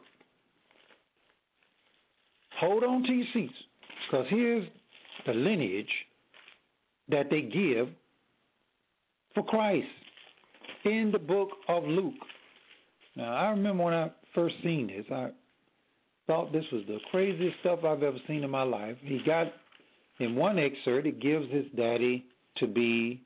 Hold on to your seats, because here's the lineage that they give for Christ in the book of Luke. Now, I remember when I first seen this, I thought this was the craziest stuff I've ever seen in my life. He got, in one excerpt, it gives his daddy to be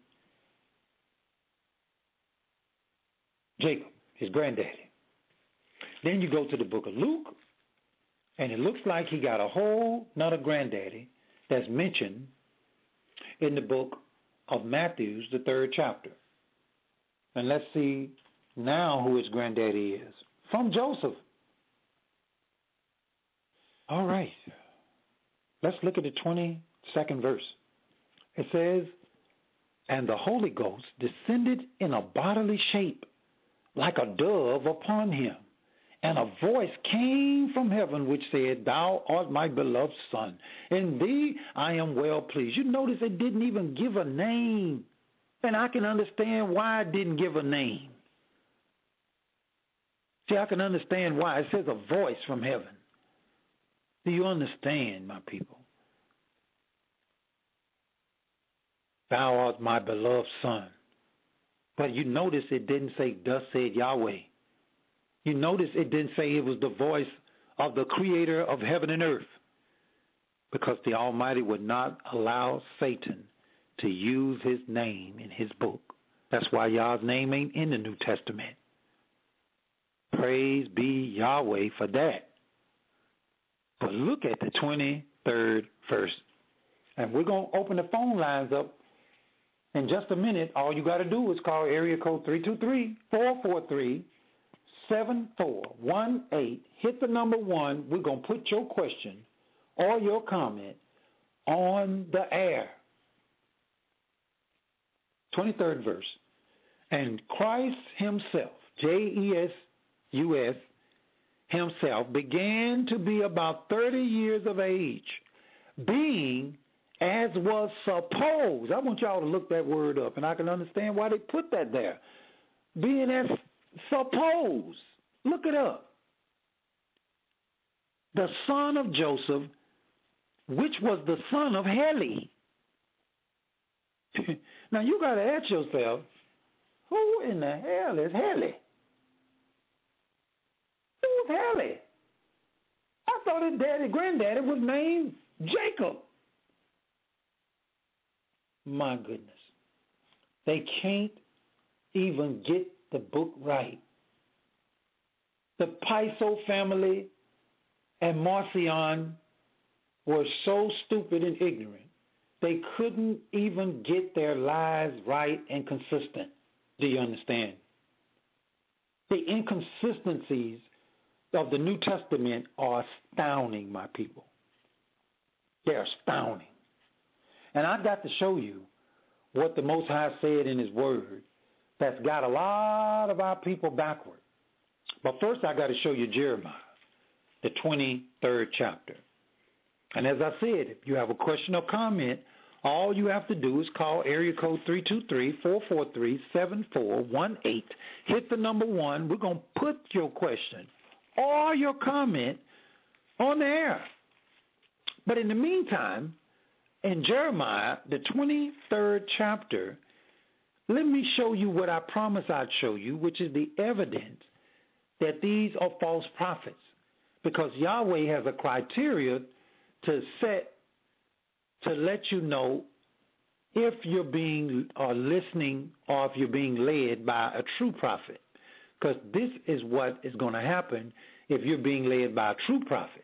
Jacob, his granddaddy. Then you go to the book of Luke, and it looks like he got a whole another granddaddy that's mentioned in the book of Matthew, the third chapter. And let's see now who his granddaddy is. From Joseph. All right. Let's look at the twenty-second verse. It says, and the Holy Ghost descended in a bodily shape like a dove upon him. And a voice came from heaven which said, thou art my beloved Son. In thee I am well pleased. You notice it didn't even give a name. And I can understand why it didn't give a name. See, I can understand why. It says a voice from heaven. Do you understand, my people? Thou art my beloved Son. But you notice it didn't say, thus said Yahweh. You notice it didn't say it was the voice of the Creator of heaven and earth, because the Almighty would not allow Satan to use his name in his book. That's why Yah's name ain't in the New Testament. Praise be Yahweh for that. But look at the twenty-third verse. And we're going to open the phone lines up in just a minute. All you got to do is call area code three two three, four four three, seven four one eight. Hit the number one. We're going to put your question or your comment on the air. twenty-third verse. And Christ himself, J E S U S, himself, began to be about thirty years of age, being as was supposed. I want y'all to look that word up, and I can understand why they put that there. Being as supposed. Look it up. The son of Joseph, which was the son of Heli. Now, you got to ask yourself, who in the hell is Heli? Who's Heli? I thought his daddy, granddaddy was named Jacob. My goodness. They can't even get the book right. The Piso family and Marcion were so stupid and ignorant, they couldn't even get their lives right and consistent. Do you understand? The inconsistencies of the New Testament are astounding, my people. They're astounding. And I've got to show you what the Most High said in his word that's got a lot of our people backward. But first I got to show you Jeremiah, the twenty-third chapter. And as I said, if you have a question or comment, all you have to do is call area code three two three, four four three, seven four one eight. Hit the number one. We're going to put your question or your comment on the air. But in the meantime, in Jeremiah, the twenty-third chapter, let me show you what I promised I'd show you, which is the evidence that these are false prophets. Because Yahweh has a criteria to set, to let you know if you're being or listening or if you're being led by a true prophet. Because this is what is going to happen if you're being led by a true prophet.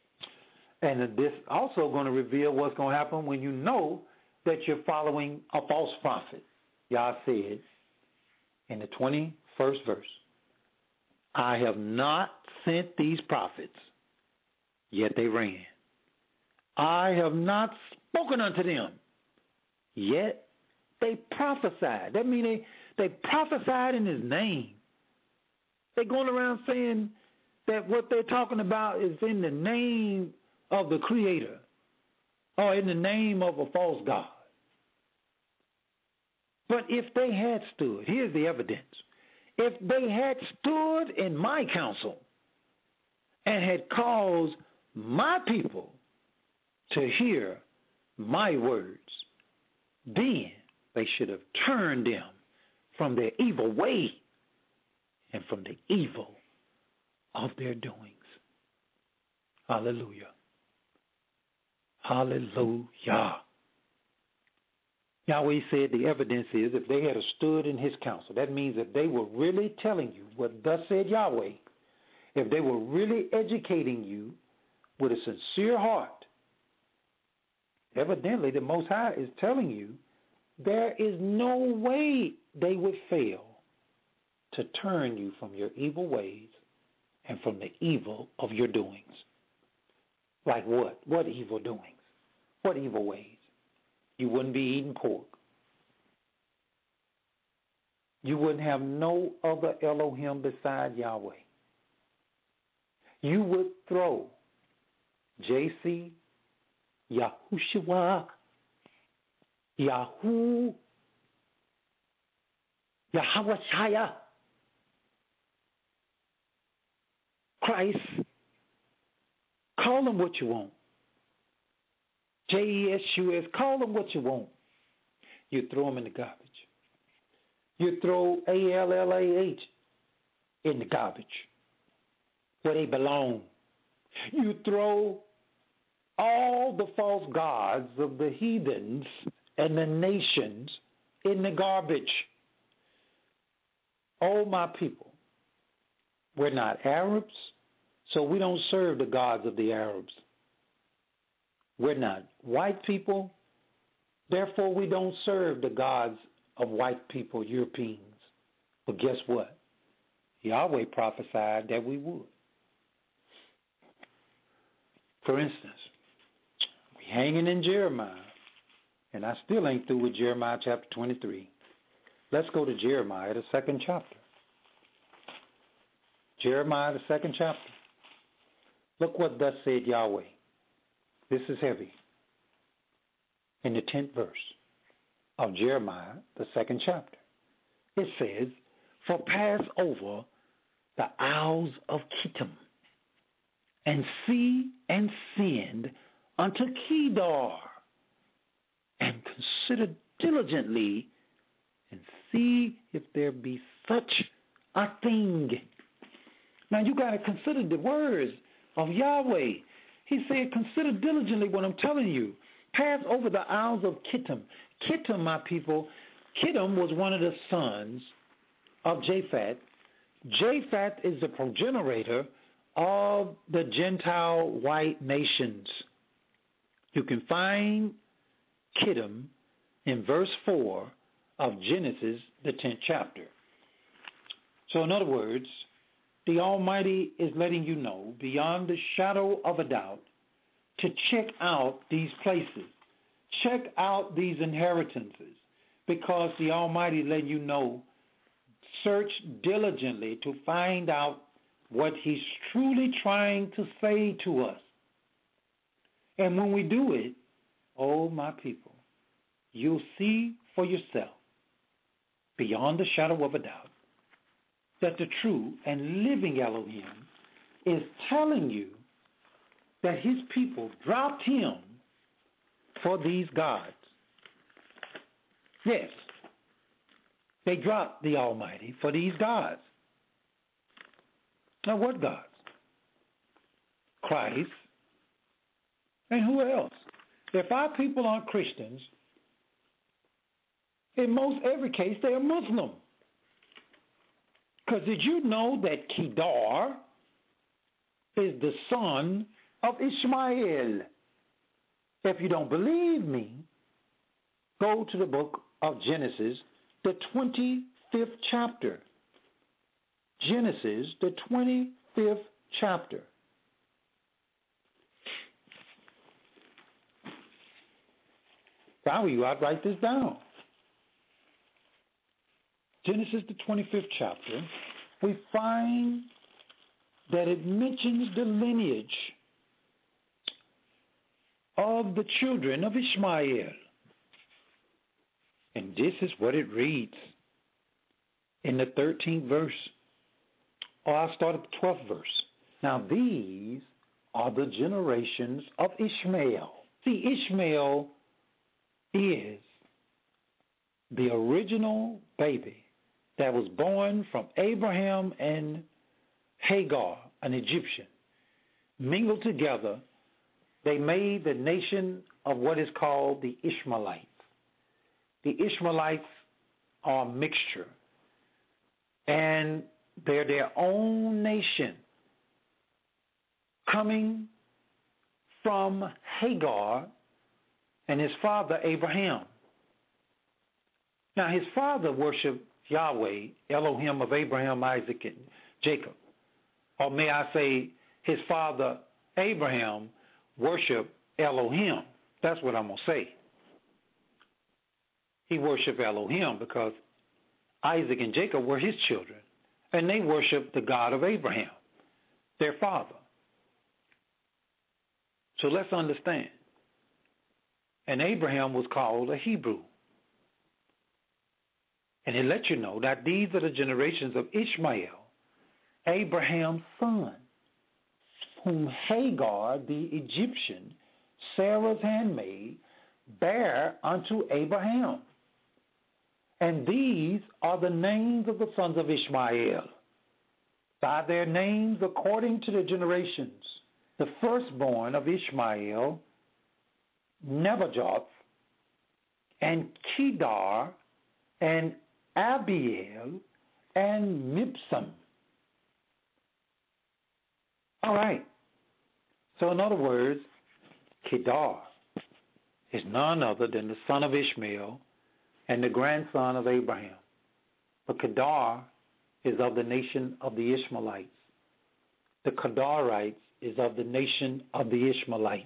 And this also going to reveal what's going to happen when you know that you're following a false prophet. Yah said in the twenty-first verse, I have not sent these prophets, yet they ran. I have not spoken unto them, yet they prophesied. That means they, they prophesied in his name. They're going around saying that what they're talking about is in the name of the Creator or in the name of a false God. But if they had stood, here's the evidence. If they had stood in my counsel and had caused my people to hear my words, then they should have turned them from their evil way and from the evil of their doings. Hallelujah. Hallelujah. Yahweh said the evidence is if they had stood in his counsel, that means if they were really telling you what thus said Yahweh, if they were really educating you with a sincere heart, evidently the Most High is telling you there is no way they would fail to turn you from your evil ways and from the evil of your doings. Like what? What evil doings? What evil ways? You wouldn't be eating pork. You wouldn't have no other Elohim beside Yahweh. You would throw J C, Yahushua, Yahu, Yahweh, Christ. Call them what you want. J E S U S, call them what you want. You throw them in the garbage. You throw A L L A H in the garbage where they belong. You throw all the false gods of the heathens and the nations in the garbage. Oh, my people, We're not Arabs, so we don't serve the gods of the Arabs. We're not white people, therefore we don't serve the gods of white people, Europeans. But guess what? Yahweh prophesied that we would. For instance, we hanging in Jeremiah, and I still ain't through with Jeremiah chapter twenty-three. Let's go to Jeremiah, the second chapter. Jeremiah, the second chapter. Look what thus said Yahweh. This is heavy. In the tenth verse of Jeremiah, the second chapter. It says, for pass over the isles of Kittim, and see and send unto Kedar, and consider diligently, and see if there be such a thing. Now you got to consider the words of Yahweh. He said, consider diligently what I'm telling you. Pass over the isles of Kittim. Kittim, my people, Kittim was one of the sons of Japhet. Japhet is the progenitor of the Gentile white nations. You can find Kittim in verse four of Genesis, the tenth chapter. So in other words, the Almighty is letting you know, beyond the shadow of a doubt, to check out these places. Check out these inheritances, because the Almighty let you know, search diligently to find out what He's truly trying to say to us. And when we do it, oh my people, you'll see for yourself, beyond the shadow of a doubt, that the true and living Elohim is telling you that His people dropped Him for these gods. Yes, they dropped the Almighty for these gods. Now what gods? Christ. And who else? If our people aren't Christians, in most every case they are Muslim. Because did you know that Kedar is the son of Ishmael? If you don't believe me, go to the book of Genesis, the twenty-fifth chapter. Genesis, the twenty-fifth chapter. If I were you, I'd write this down. Genesis, the twenty-fifth chapter, we find that it mentions the lineage of the children of Ishmael. And this is what it reads in the thirteenth verse. Or I'll start at the twelfth verse. Now these are the generations of Ishmael. See, Ishmael is the original baby that was born from Abraham and Hagar, an Egyptian. Mingled together, they made the nation of what is called the Ishmaelites. The Ishmaelites are a mixture, and they're their own nation, coming from Hagar and his father Abraham. Now his father worshiped Yahweh, Elohim of Abraham, Isaac, and Jacob. Or may I say, his father Abraham worshiped Elohim. That's what I'm going to say. He worshiped Elohim because Isaac and Jacob were his children, and they worshiped the God of Abraham, their father. So let's understand. And Abraham was called a Hebrew. And it lets you know that these are the generations of Ishmael, Abraham's son, whom Hagar, the Egyptian, Sarah's handmaid, bare unto Abraham. And these are the names of the sons of Ishmael, by their names according to their generations. The firstborn of Ishmael, Nebajoth, and Kedar, and Abiel, and Mibsam. All right. So in other words, Kedar is none other than the son of Ishmael and the grandson of Abraham. But Kedar is of the nation of the Ishmaelites. The Kedarites is of the nation of the Ishmaelites.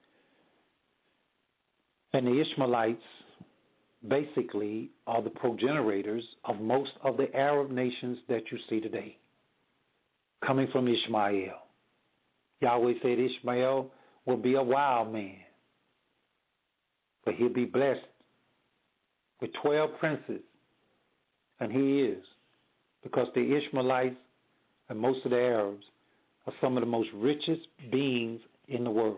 And the Ishmaelites basically are the progenitors of most of the Arab nations that you see today, coming from Ishmael. Yahweh said Ishmael will be a wild man, but he'll be blessed with twelve princes, and he is, because the Ishmaelites and most of the Arabs are some of the most richest beings in the world.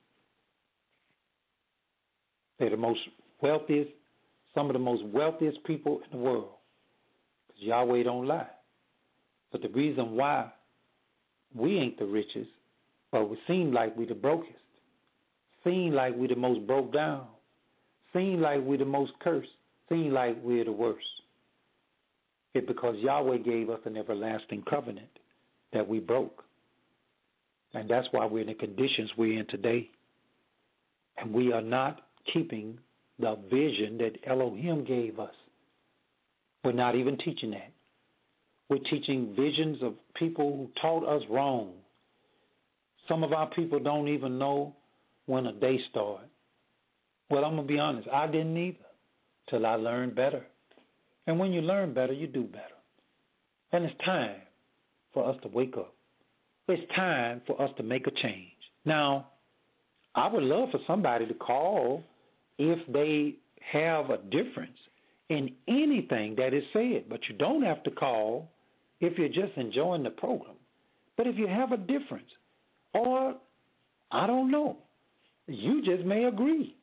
They're the most wealthiest, some of the most wealthiest people in the world, because Yahweh don't lie. But the reason why we ain't the richest, but we seem like we the brokest, seem like we the most broke down, seem like we the most cursed, seem like we're the worst. It's because Yahweh gave us an everlasting covenant that we broke. And that's why we're in the conditions we're in today. And we are not keeping the vision that Elohim gave us. We're not even teaching that. We're teaching visions of people who taught us wrong. Some of our people don't even know when a day starts. Well, I'm going to be honest, I didn't either till I learned better. And when you learn better, you do better. And it's time for us to wake up. It's time for us to make a change. Now, I would love for somebody to call if they have a difference in anything that is said, but you don't have to call if you're just enjoying the program. But if you have a difference, or I don't know, you just may agree.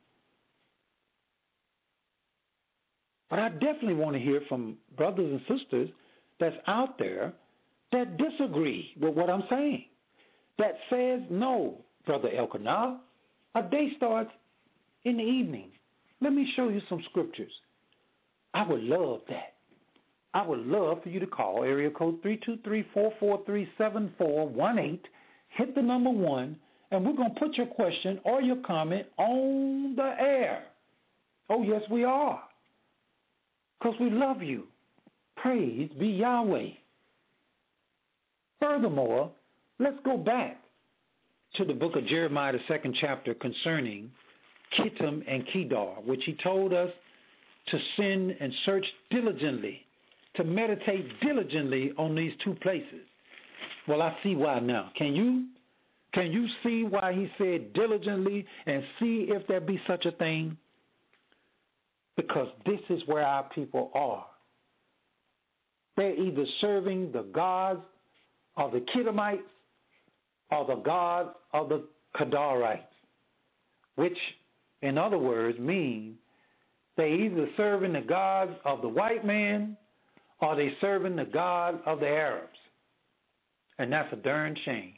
But I definitely want to hear from brothers and sisters that's out there that disagree with what I'm saying, that says, no, Brother Elkanah, a day starts in the evening. Let me show you some scriptures. I would love that. I would love for you to call area code three two three, four four three, seven four one eight, hit the number one, and we're going to put your question or your comment on the air. Oh, yes, we are, because we love you. Praise be Yahweh. Furthermore, let's go back to the book of Jeremiah, the second chapter, concerning Kittim and Kedar, which he told us to send and search diligently, to meditate diligently on these two places. Well, I see why now. Can you can you see why he said diligently and see if there be such a thing? Because this is where our people are. They're either serving the gods of the Kittimites or the gods of the Kedarites, which, in other words, mean they either serving the gods of the white man or they serving the God of the Arabs. And that's a darn shame.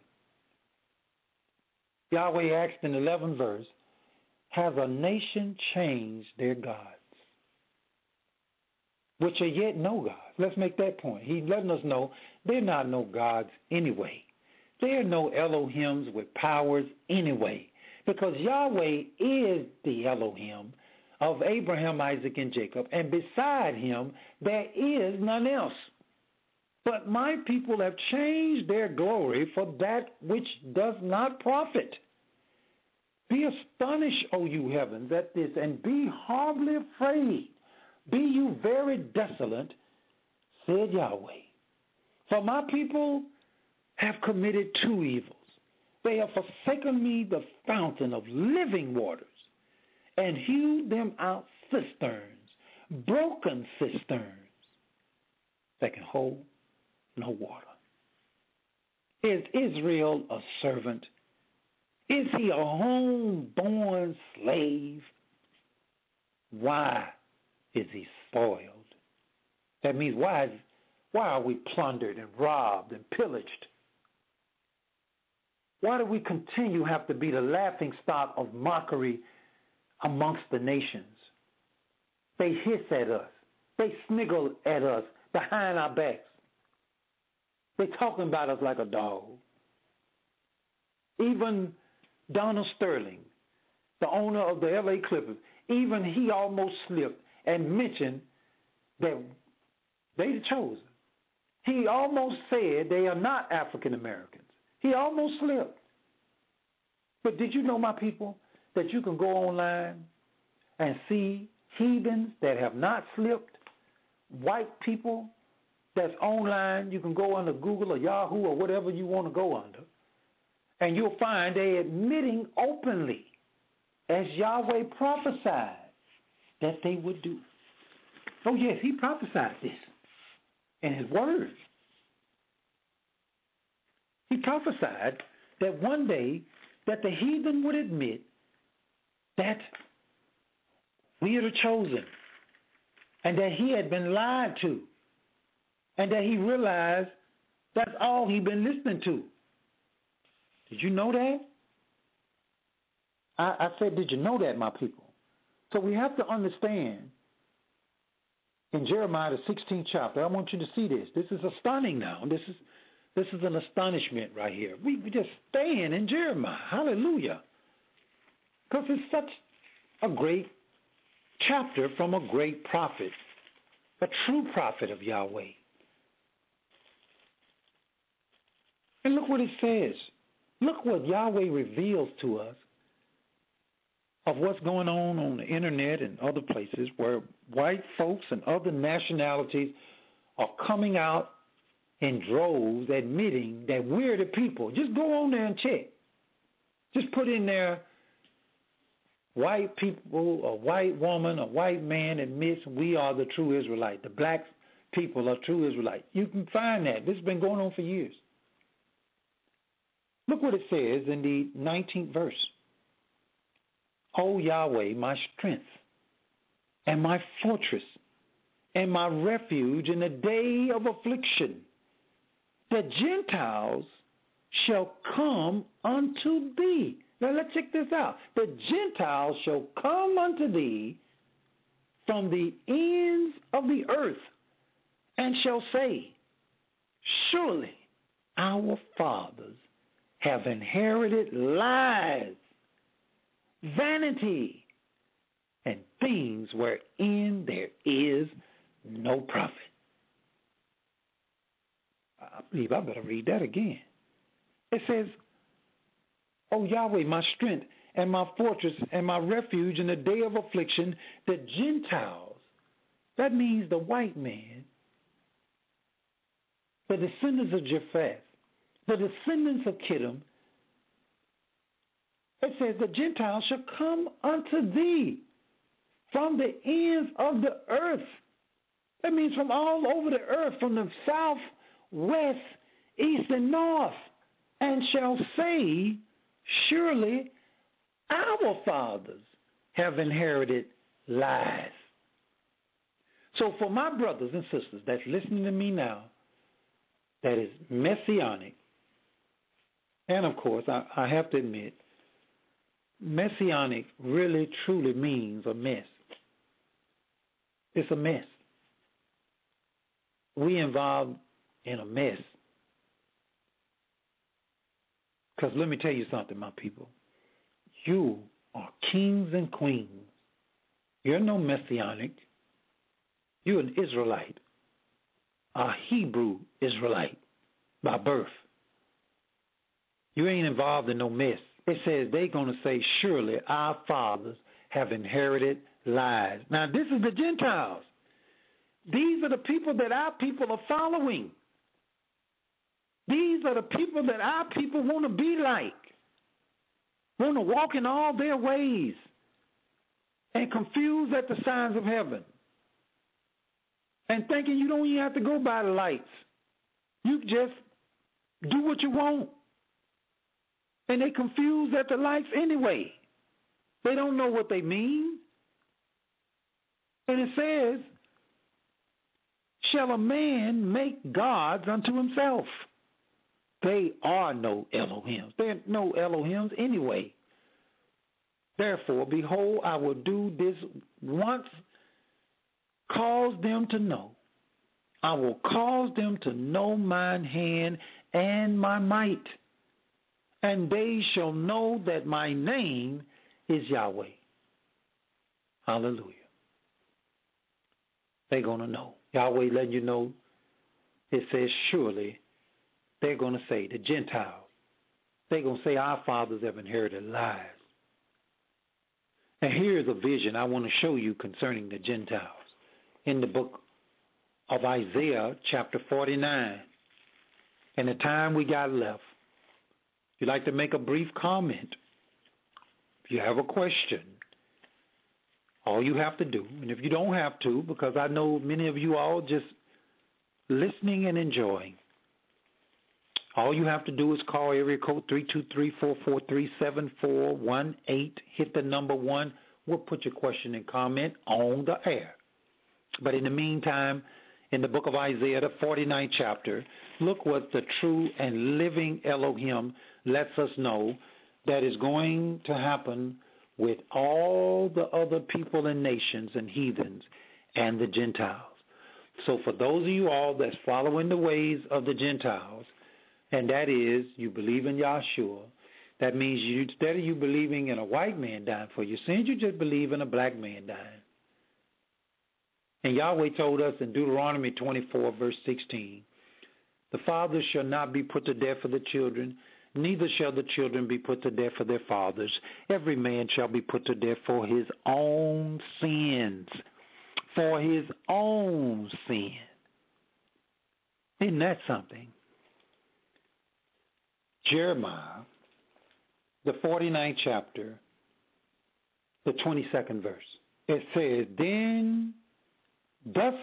Yahweh asked in the eleventh verse, has a nation changed their gods, which are yet no gods? Let's make that point. He's letting us know they're not no gods anyway. There are no Elohims with powers anyway, because Yahweh is the Elohim of Abraham, Isaac, and Jacob, and beside him there is none else. But my people have changed their glory for that which does not profit. Be astonished, O you heavens, at this, and be horribly afraid. Be you very desolate, said Yahweh. For my people have committed two evils. They have forsaken me, the fountain of living waters, and hewed them out cisterns, broken cisterns that can hold no water. Is Israel a servant? Is he a home-born slave? Why is he spoiled? That means why, is, why are we plundered and robbed and pillaged? Why do we continue to have to be the laughing stock of mockery amongst the nations? They hiss at us. They sniggle at us behind our backs. They're talking about us like a dog. Even Donald Sterling, the owner of the L A Clippers, even he almost slipped and mentioned that they the chosen. He almost said they are not African Americans. He almost slipped. But did you know, my people, that you can go online and see heathens that have not slipped, white people that's online? You can go under Google or Yahoo or whatever you want to go under, and you'll find they're admitting openly, as Yahweh prophesied, that they would do. Oh, yes, he prophesied this in his word. He prophesied that one day that the heathen would admit that we are the chosen, and that he had been lied to, and that he realized that's all he'd been listening to. Did you know that? I, I said, did you know that, my people? So we have to understand in Jeremiah, the sixteenth chapter, I want you to see this. This is stunning now. This is this is an astonishment right here. We, we just stand in Jeremiah. Hallelujah. Because it's such a great chapter from a great prophet, a true prophet of Yahweh. And look what it says. Look what Yahweh reveals to us of what's going on on the internet and other places where white folks and other nationalities are coming out in droves admitting that we're the people. Just go on there and check. Just put in there, white people, a white woman, a white man admits we are the true Israelite. The black people are true Israelite. You can find that. This has been going on for years. Look what it says in the nineteenth verse. O Yahweh, my strength and my fortress and my refuge in the day of affliction, the Gentiles shall come unto thee. Now let's check this out. The Gentiles shall come unto thee from the ends of the earth and shall say, surely our fathers have inherited lies, vanity, and things wherein there is no profit. I believe I better read that again. It says, O Yahweh, my strength and my fortress and my refuge in the day of affliction, the Gentiles, that means the white man, the descendants of Japheth, the descendants of Kittim, it says the Gentiles shall come unto thee from the ends of the earth. That means from all over the earth, from the south, west, east, and north, and shall say, surely our fathers have inherited lies. So for my brothers and sisters that's listening to me now, that is messianic, and of course, I, I have to admit, messianic really truly means a mess. It's a mess. We involved in a mess. Because let me tell you something, my people. You are kings and queens. You're no messianic. You're an Israelite, a Hebrew Israelite by birth. You ain't involved in no mess. It says they're going to say, surely our fathers have inherited lies. Now, this is the Gentiles. These are the people that our people are following. These are the people that our people want to be like, want to walk in all their ways and confused at the signs of heaven and thinking you don't even have to go by the lights. You just do what you want. And they confused at the lights anyway. They don't know what they mean. And it says, shall a man make gods unto himself? They are no Elohims. There are no Elohims anyway. Therefore, behold, I will do this once, cause them to know. I will cause them to know mine hand and my might. and they shall know that my name is Yahweh. Hallelujah. They're going to know. Yahweh letting you know. It says, surely they're going to say, the Gentiles, they're going to say, our fathers have inherited lies. And here's a vision I want to show you concerning the Gentiles. In the book of Isaiah, chapter forty-nine, in the time we got left, if you'd like to make a brief comment, if you have a question, all you have to do, and if you don't have to, because I know many of you all just listening and enjoying, all you have to do is call area code three two three, four four three, seven four one eight, hit the number one. We'll put your question and comment on the air. But in the meantime, in the book of Isaiah, the forty-ninth chapter, look what the true and living Elohim lets us know that is going to happen with all the other people and nations and heathens and the Gentiles. So for those of you all that's following the ways of the Gentiles, and that is, you believe in Yahshua, that means you, instead of you believing in a white man dying for your sins, you just believe in a black man dying. And Yahweh told us in Deuteronomy twenty-four, verse sixteen, the fathers shall not be put to death for the children, neither shall the children be put to death for their fathers. Every man shall be put to death for his own sins. For his own sin. Isn't that something? Jeremiah, the forty-ninth chapter, the twenty-second verse. It says, then thus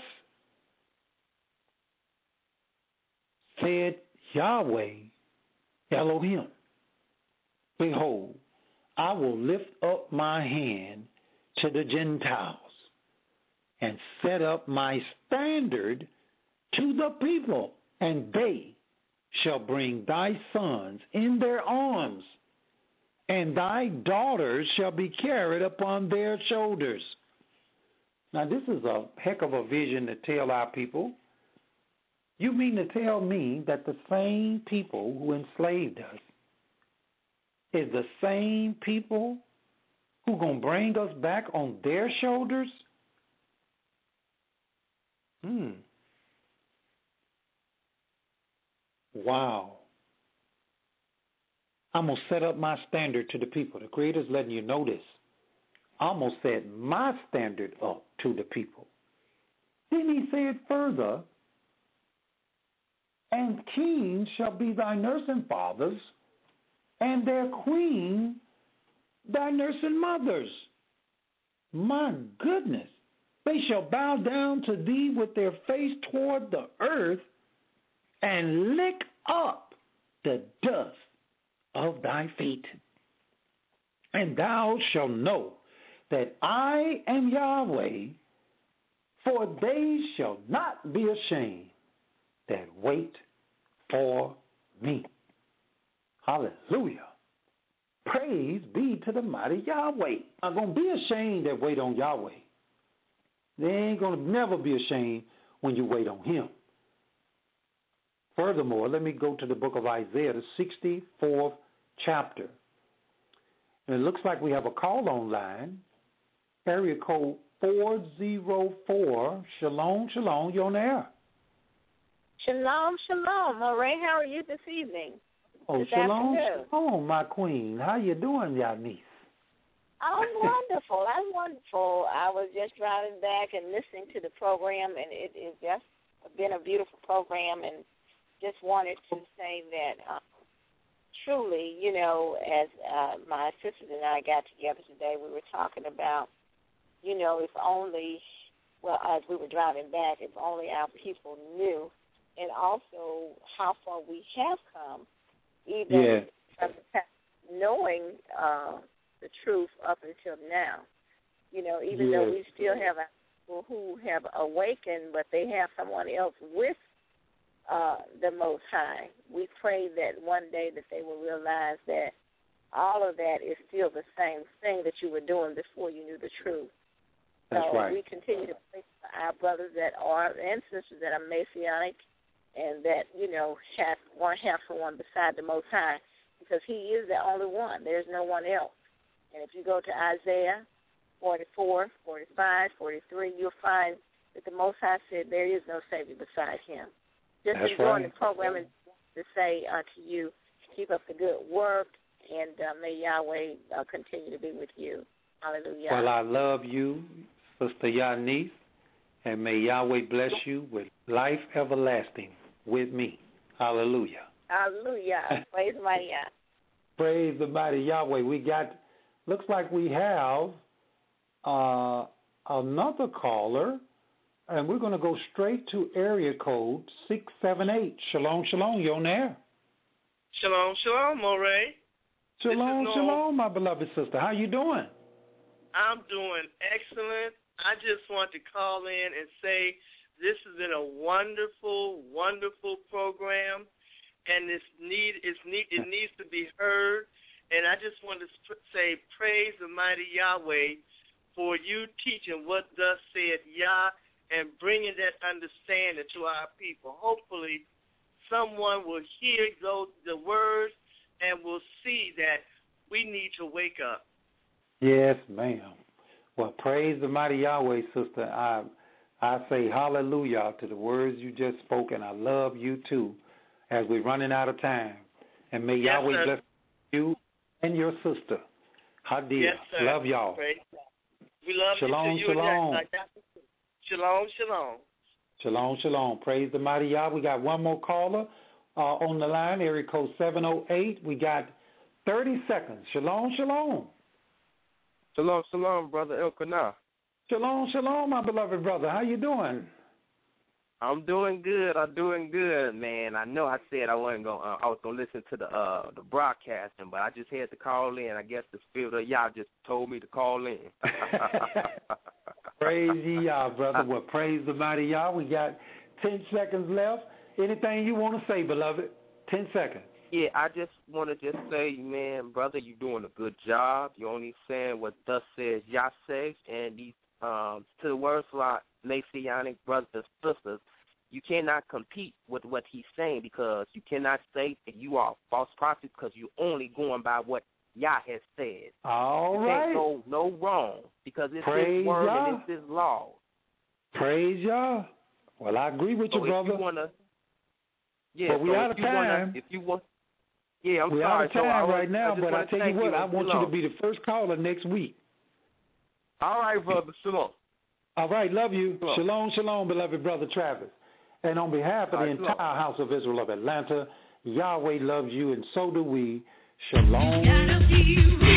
said Yahweh Elohim, behold, I will lift up my hand to the Gentiles and set up my standard to the people, and they shall bring thy sons in their arms, and thy daughters shall be carried upon their shoulders. Now, this is a heck of a vision to tell our people. You mean to tell me that the same people who enslaved us is the same people who going to bring us back on their shoulders? Hmm. Wow. I'm going to set up my standard to the people. The Creator's letting you know this. I'm going to set my standard up to the people. Then he said further, and kings shall be thy nursing fathers, and their queen thy nursing mothers. My goodness. They shall bow down to thee with their face toward the earth and lick up the dust of thy feet. And thou shalt know that I am Yahweh, for they shall not be ashamed that wait for me. Hallelujah. Praise be to the mighty Yahweh. I'm going to be ashamed that wait on Yahweh. They ain't going to never be ashamed when you wait on him. Furthermore, let me go to the book of Isaiah, the sixty-fourth chapter. And it looks like we have a call on line. Area code four oh four. Shalom, shalom. You're on the air. Shalom, shalom. Moray, how are you this evening? Oh, this shalom, afternoon? shalom, my queen. How you doing, y'all niece? I'm wonderful. I'm wonderful. I was just driving back and listening to the program, and it has just been a beautiful program, and just wanted to say that um, truly, you know, as uh, my sisters and I got together today, we were talking about, you know, if only, well, as we were driving back, if only our people knew, and also how far we have come, even yeah. from the past, knowing uh, the truth up until now. You know, even yeah. though we still have people who have awakened, but they have someone else with uh, the Most High. We pray that one day that they will realize that all of that is still the same thing that you were doing before you knew the truth. That's so right. we continue to pray for our brothers that are and sisters that are Messianic and that, you know, have one half for one beside the Most High. because he is the only one. There's no one else. And if you go to Isaiah forty-four, forty-five, forty-three, you'll find that the Most High said there is no Savior beside him. Just That's enjoying right. the program and to say uh, to you, keep up the good work, and uh, may Yahweh uh, continue to be with you. Hallelujah. Well, I love you, Sister Yanice, and may Yahweh bless you with life everlasting with me. Hallelujah. Hallelujah. Praise the mighty Yah. Praise the mighty Yahweh. We got, looks like we have uh, another caller, and we're going to go straight to area code six seven eight. Shalom, shalom. You're on air. Shalom, shalom, Moray. Shalom, Norm. shalom, my beloved sister. How you doing? I'm doing excellent. I just want to call in and say this has been a wonderful, wonderful program, and it's need, it's need, it needs to be heard. And I just want to say praise the mighty Yahweh for you teaching what thus said Yah and bringing that understanding to our people. Hopefully someone will hear those the words and will see that we need to wake up. Yes, ma'am. Well, praise the mighty Yahweh, sister. I I say hallelujah to the words you just spoke, and I love you too as we're running out of time. And may Yes, Yahweh sir. bless you and your sister. Hadia. Yes, sir. Love y'all. Praise God. We love Shalom, you too. You shalom. and that- Shalom, shalom. Shalom, shalom. Praise the mighty Yah. We got one more caller uh, on the line, area code seven oh eight. We got thirty seconds. Shalom, shalom. Shalom, shalom, brother Elkanah. Shalom, shalom, my beloved brother. How you doing? I'm doing good. I'm doing good, man. I know I said I wasn't going. Uh, I was gonna listen to the uh, the broadcasting, but I just had to call in. I guess the spirit of Yah just told me to call in. Praise ye Yah, brother. Well, praise the mighty Yah. We got ten seconds left. Anything you want to say, beloved? Ten seconds. Yeah, I just want to just say, man, brother, you're doing a good job. You're only saying what thus says Yah says, and these um, to the words of our Messianic brothers and sisters, you cannot compete with what he's saying, because you cannot say that you are a false prophet because you're only going by what Yah has said. All you right. can't go no wrong, because it's Praise his word Yah. and it's his law. Praise Yah. Well, I agree with So you, if brother. you wanna, yeah, But we so out if of you wanna, time. if you want, yeah, I'm We're sorry. out of So I time was- right now, I just but I wanna tell you thank what, I and want you shalom. to be the first caller next week. All right, brother. Shalom. All right, love you. Shalom. Shalom, shalom, beloved brother Travis. And on behalf of All the right, entire shalom. house of Israel of Atlanta, Yahweh loves you, and so do we. Shalom. Gotta be real.